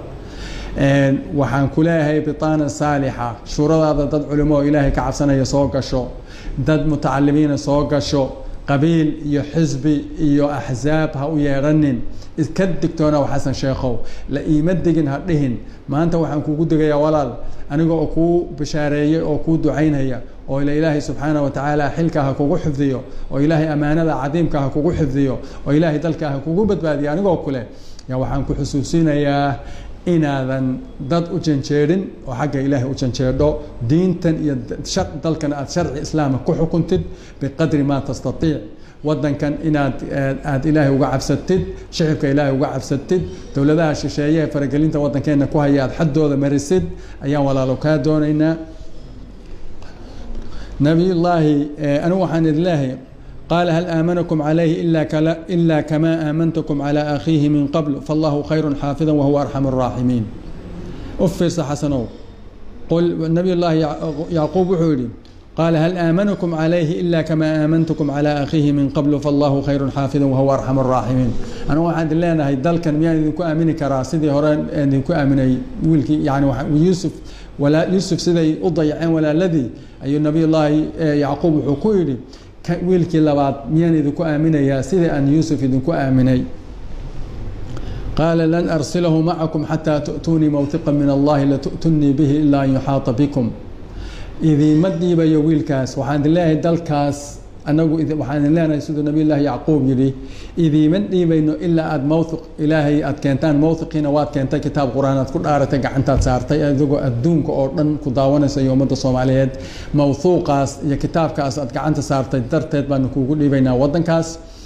S19: een waxaan ku leeyahay bitaana saalixa shuradaada dad culimo ilaahay ka cabsanaya soo gasho dad mutacallimiina soo gasho qabiil iyo xisbi iyo ahzaab ha u yeeranin iska digtoona waxasan sheekhow la iimadigin ha dhihin maanta waxaan kugu digayaa walaal aniga oo ku bishaareeyay oo ku ducaynaya oo ila ilaahay subhanahu wa ta'ala xilka ha kugu xifdiyo oo ilaahay amaanada cadiimka ha kugu xifdiyo oo ilaahay dalka ha kugu badbaadiyo aniga oo kule ya waxaan ku xusuusinayaa inaadan dad u janjeerin oo xagga ilaahay u janjeedho diintan iyo shar dalkan aad sharci islaam ku xukuntid biqadri ma tastatiic wadankan inaad aad ilaahay uga cabsatid shacabka ilaahay uga cabsatid dawladaha shisheeye faragelinta wadankeena ku haya aad xadooda marisid ayaan walaalo ka doonaynaa nabi ilaahi anu waxaan ilaahay قال هل آمنكم عليه إلا, كلا إلا كما آمنتكم على أخيه من قبل فالله خير حافظا وهو أرحم الراحمين. أفرس حسنو قل النبي الله يعقوب حولي قال هل آمنكم عليه إلا كما آمنتكم على أخيه من قبل فالله خير حافظا وهو أرحم الراحمين. أنا واحد لنا هاي دل كان يعني إنكم آمني كراسيدي هران إنكم آمني ويلكي يعني ويوسف ولا يوسف سيدي أضيعين ولا الذي أي النبي الله يعقوب حكولي ويلكي لبعض ميان إذنكم آمني يا سيدي أن يوسف إذنكم آمني. قال لن أرسله معكم حتى تؤتوني موثقا من الله لتؤتني به إلا أن يحاط بكم. إذا مدني بيويل كاس وحان الله دل كاس أنا إذا وحان الله نسود النبي الله يعقوب يلي إذا مدني بينه إلا أد موثق إلهي أد كنتان موثقين واد كنتا كتاب قرآن كل آرة قعنتا صارت يذوق الدون كأردن كداونا سيوم تصوم عليه موثوق كاس يا كتاب كاس أد قعنتا صارت درتت بانكو كل بينا ودن كاس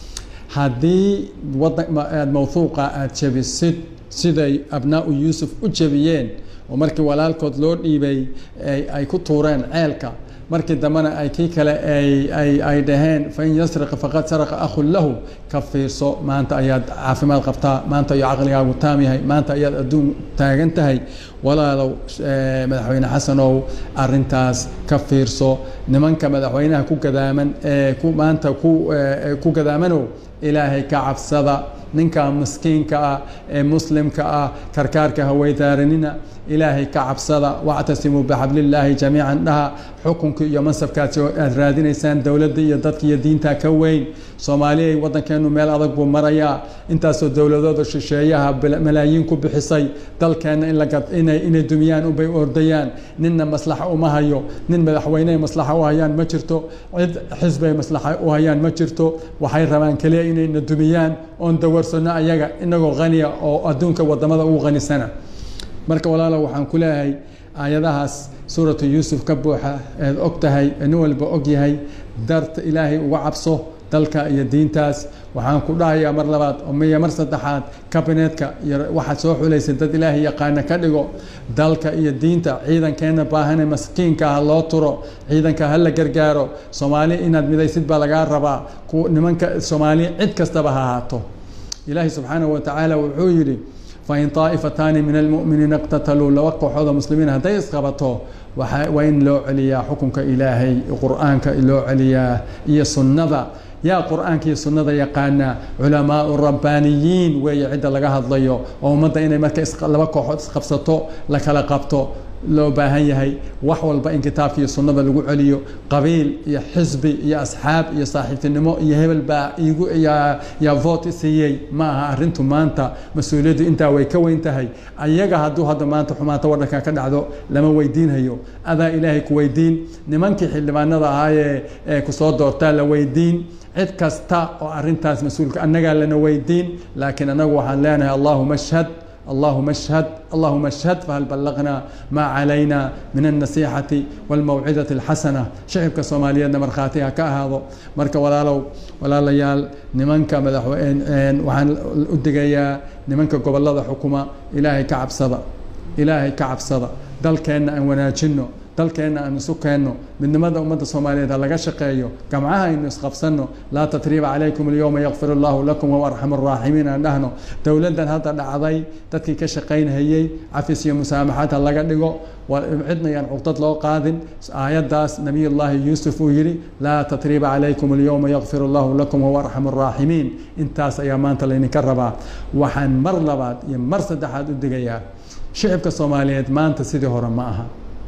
S19: هذه ودن موثوقة أتشبه سد سيدي أبناء يوسف أتشبيين ومركي walaalkood loo dhiibay ay ku tuureen ceelka markii dambana ay kii kale ay ay ay dhaheen fa in yasriq faqad saraqa akhun lahu ka fiirso maanta ayaad caafimaad qabtaa maanta iyo aqligaagu taam yahay maanta ayaad adduun taagan tahay walaalow madaxweyne xasanow arrintaas ka fiirso nimanka madaxweynaha ku gadaaman ee ku maanta ku ku gadaamano ilaahay ka cabsada ninka miskiinka ah ee muslimka ah karkaarka hawaydaranina إلهي كعب صدا واعتصموا بحبل الله جميعا لها حكمك يا منصبكات أدرادين إنسان دولة دي ضدك يدين تكوين صومالي وطن كانوا مال أضق بمريا أنت سو دولة ضد الشيشيها ملايين كوب حصي دل كان إلا قد إن إن دميان وبي أرديان نن مصلحة ومهيو نن مدحويني مصلحة وهيان ما شرتو عد حزب مصلحة وهيان ما شرتو وحي رمان كلي إن الدميان أن دور سنة أيجا إنه غني أو أدونك وضمضة وغني سنة marka walaalo waxaan ku leeyahay aayadahaas suuratu yuusuf ka buuxa ee og tahay in walba og yahay darta ilaahay uga cabso dalka iyo diintaas waxaan ku dhahayaa mar labaad oo miya mar saddexaad kabineetka waxa soo xulaysan dad ilaahay yaqaan ka dhigo dalka iyo diinta ciidankeena baahan maskiinka loo turo ciidanka hal la gargaaro Soomaali inaad midaysid baa laga rabaa ku nimanka Soomaali cid kastaba ha ahaato ilaahay subhanahu wa ta'ala wuxuu yiri فإن طائفتان من المؤمنين اقتتلوا لوقعوا حوض المسلمين هذا يسقطوا وإن لو عليا حكمك إلهي قرآنك لو عليا يا سنة يا قرآنك يا سنة يقانا علماء الربانيين ويعد لقاها الضيو ومدى إني ما لوقعوا حوض سقفصتوا لك لقبتوا لو باهي هي وحول بين كتاب في السنة اللي عليه قبيل يا حزبي يا أصحاب يا صاحب النمو يا هبل با يا يا فوت سيء ما أرنتم ما أنت مسؤولية أنت ويكوي أنت هي أيجا هدو هذا ما أنت حما تورك كذا عدو لما ويدين هيو هذا إلهي كويدين نمانك حل ما نضع هاي كصاد دورتال ويدين عد كستا وأرنتاس مسؤول كأننا لنا ويدين لكن أنا وحلنا الله مشهد اللهم اشهد اللهم اشهد فهل بلغنا ما علينا من النصيحة والموعظة الحسنة شعبك الصومالية مرخاتها كهذا مرك ولا لو ولا ليال نمنك مدحوين وعن الدقيا نمنك قبل الله حكومة إلهي كعب صدا إلهي كعب صدا دل كأن وناجنه dalkeena aan isu keenno midnimada ummadda Soomaaliyeed laga shaqeeyo jamcaha in isqabsano la tatriiba calaykum al-yawma yaghfiru Allahu lakum wa arhamur rahimin anahno dawladan hadda dhacday dadkii ka shaqeynayay afis iyo musaamaxaad laga dhigo cidna yaan uqdad loo qaadin aayadaas nabiyullaahi yuusuf uu yiri la tatriiba calaykum al-yawma yaghfiru Allahu lakum wa arhamur rahimin intaas ayaa maanta la idinka rabaa waxaan mar labaad iyo mar saddexaad u digayaa shacabka Soomaaliyeed maanta sidii hore ma aha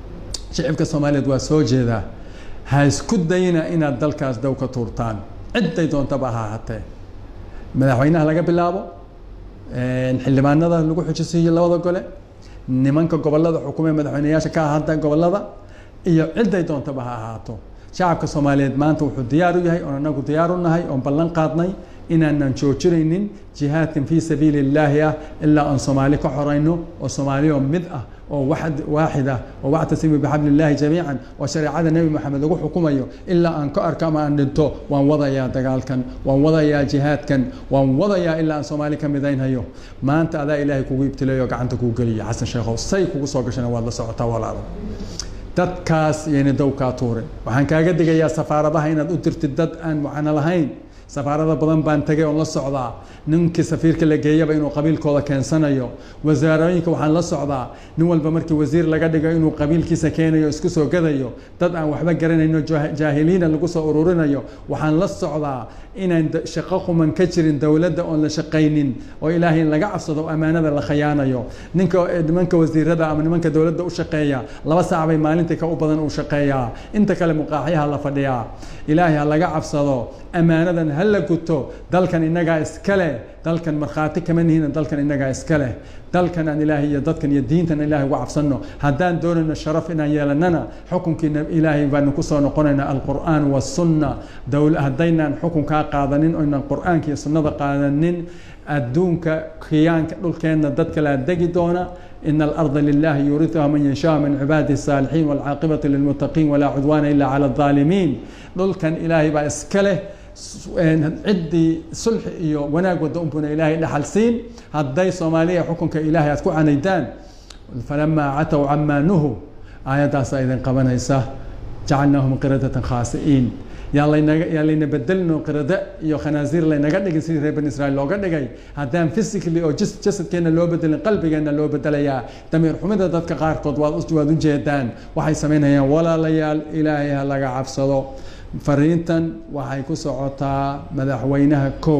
S19: شعبك الصومالي دوا سوجيدا هاسكود دينا إن الدلكاس دوكا تورتان عدة دون تبعها حتى مدحوينها لقى باللابو نحل ما النظر لقو حجسية الله وضع قوله نمانك قبل الله حكومة مدحوينياشا كا حتى قبل الله إيا عدة دون تبعها حتى شعبك الصومالي ما أنتو حد ديارو يهي أنا نقو ديارو نهي أم بلن قادني إن أن نشوشرين جهات في سبيل الله إلا أن صومالي كحرينو وصومالي مدأة وواحد واحدة واعتصموا بحبل الله جميعا وشريعة النبي محمد وقول حكومة إلا أن كأر كما أن ننتو وان وضع يا دقال كان وان وضع يا جهات كان وان وضع يا إلا أن صومالي كان مدين هيو ما أنت أذا إلهي كوكو يبتلي وقع أنت كوكو حسن شيخ وصي كوكو صوغشنا والله سعطا ولا dadkaas yayna dow kaa tuurin waxaan kaaga digayaa safaaradaha inaad u dirtid dad aan macno lahayn safaarada badan baan tagay oon la socdaa ninkii safiirka la geeyaba inuu qabiilkooda keensanayo wasaarooyinka waxaan la socdaa nin walba markii wasiir laga dhigo inuu qabiilkiisa keenayo isku soo gadayo dad aan waxba garanayno jaahiliina lagu soo ururinayo waxaan la socdaa inaan shaqo quman ka jirin dowladda oon la shaqaynin oo ilaahay in laga cabsado ammaanada la khayaanayo ninka nimanka wasiirada ama nimanka dowladda u shaqeeya laba saac bay maalintii ka u badan uu shaqeeyaa inta kale muqaaxyaha la fadhiyaa ilaahay ha laga cabsado ammaanadan ha la guto dalkan innagaa iska leh dalkan markhaati kama nihina dalkan innagaa iska leh dalkan aan ilaahay iyo dadkan iyo diintan ilaahay uga cabsanno haddaan doonayno sharaf inaan yeelannana xukunkiina ilaahay baanu ku soo noqonaynaa alqur'aan wasunna dowla haddaynaan xukunkaa qaadanin oynan qur'aanka iyo sunnada qaadanin adduunka khiyaanka dhulkeenna dadka laa degi doona إن الأرض لله يورثها من يشاء من عباده الصالحين والعاقبة للمتقين ولا عدوان إلا على الظالمين دول كان إلهي بأسكله عدي صلح إيو وناق ودأمبنا إلهي لحلسين هداي صومالية حكم كإلهي أتكو عنيدان فلما عتوا عما نهوا آيات سيدا قبنا إساه جعلناهم قردة خاسئين يلا يلا نبدلنا قردة يو خنازير لنا قد نجي سير بني إسرائيل لو قد نجي هدام فيزيكلي أو جسد جسد كنا لو بدل قلب كنا لو بدل يا تمير حمدة ذات كقار قد والأسجود جدان وحي سمينها يا ولا ليال إلهي هلا عفصلو فرينتن وحي كسعتا مدحوينها كو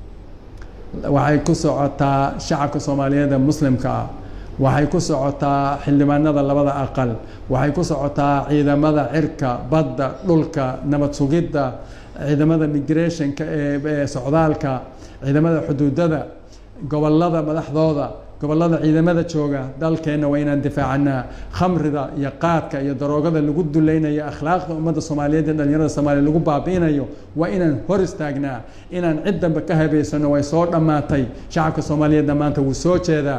S19: وحي كسعتا شعب الصومالية مسلم كا waxay ku socotaa xildhibaanada labada aqal waxay ku socotaa ciidamada cirka badda dhulka nabad sugidda ciidamada migrationka ee socdaalka ciidamada xuduudada gobolada madaxdooda gobolada ciidamada jooga dalkeena waa inaan difaacnaa khamrida iyo qaadka iyo daroogada lagu dulaynayo akhlaaqda ummadda Soomaaliyeed ee dhalinyarada Soomaaliyeed lagu baabiinayo waa inaan hor istaagnaa inaan cid dambe ka habeysano way soo dhamaatay shacabka Soomaaliyeed maanta wuu soo jeedaa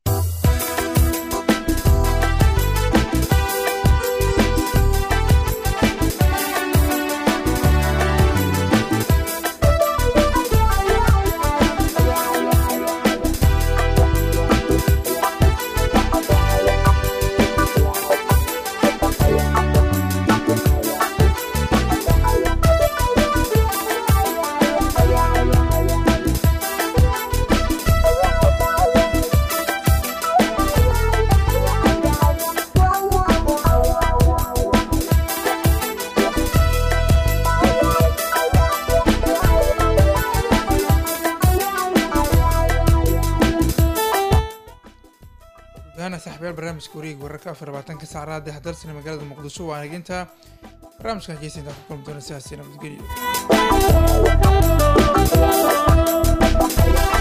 S1: barnaamijka wareeg wararka afar labaatanka saacada hadalsan magaalada muqdisho waa anaginta barnaamijkan heesinta ku kulmi doona siyaasiyiin nabadgelyo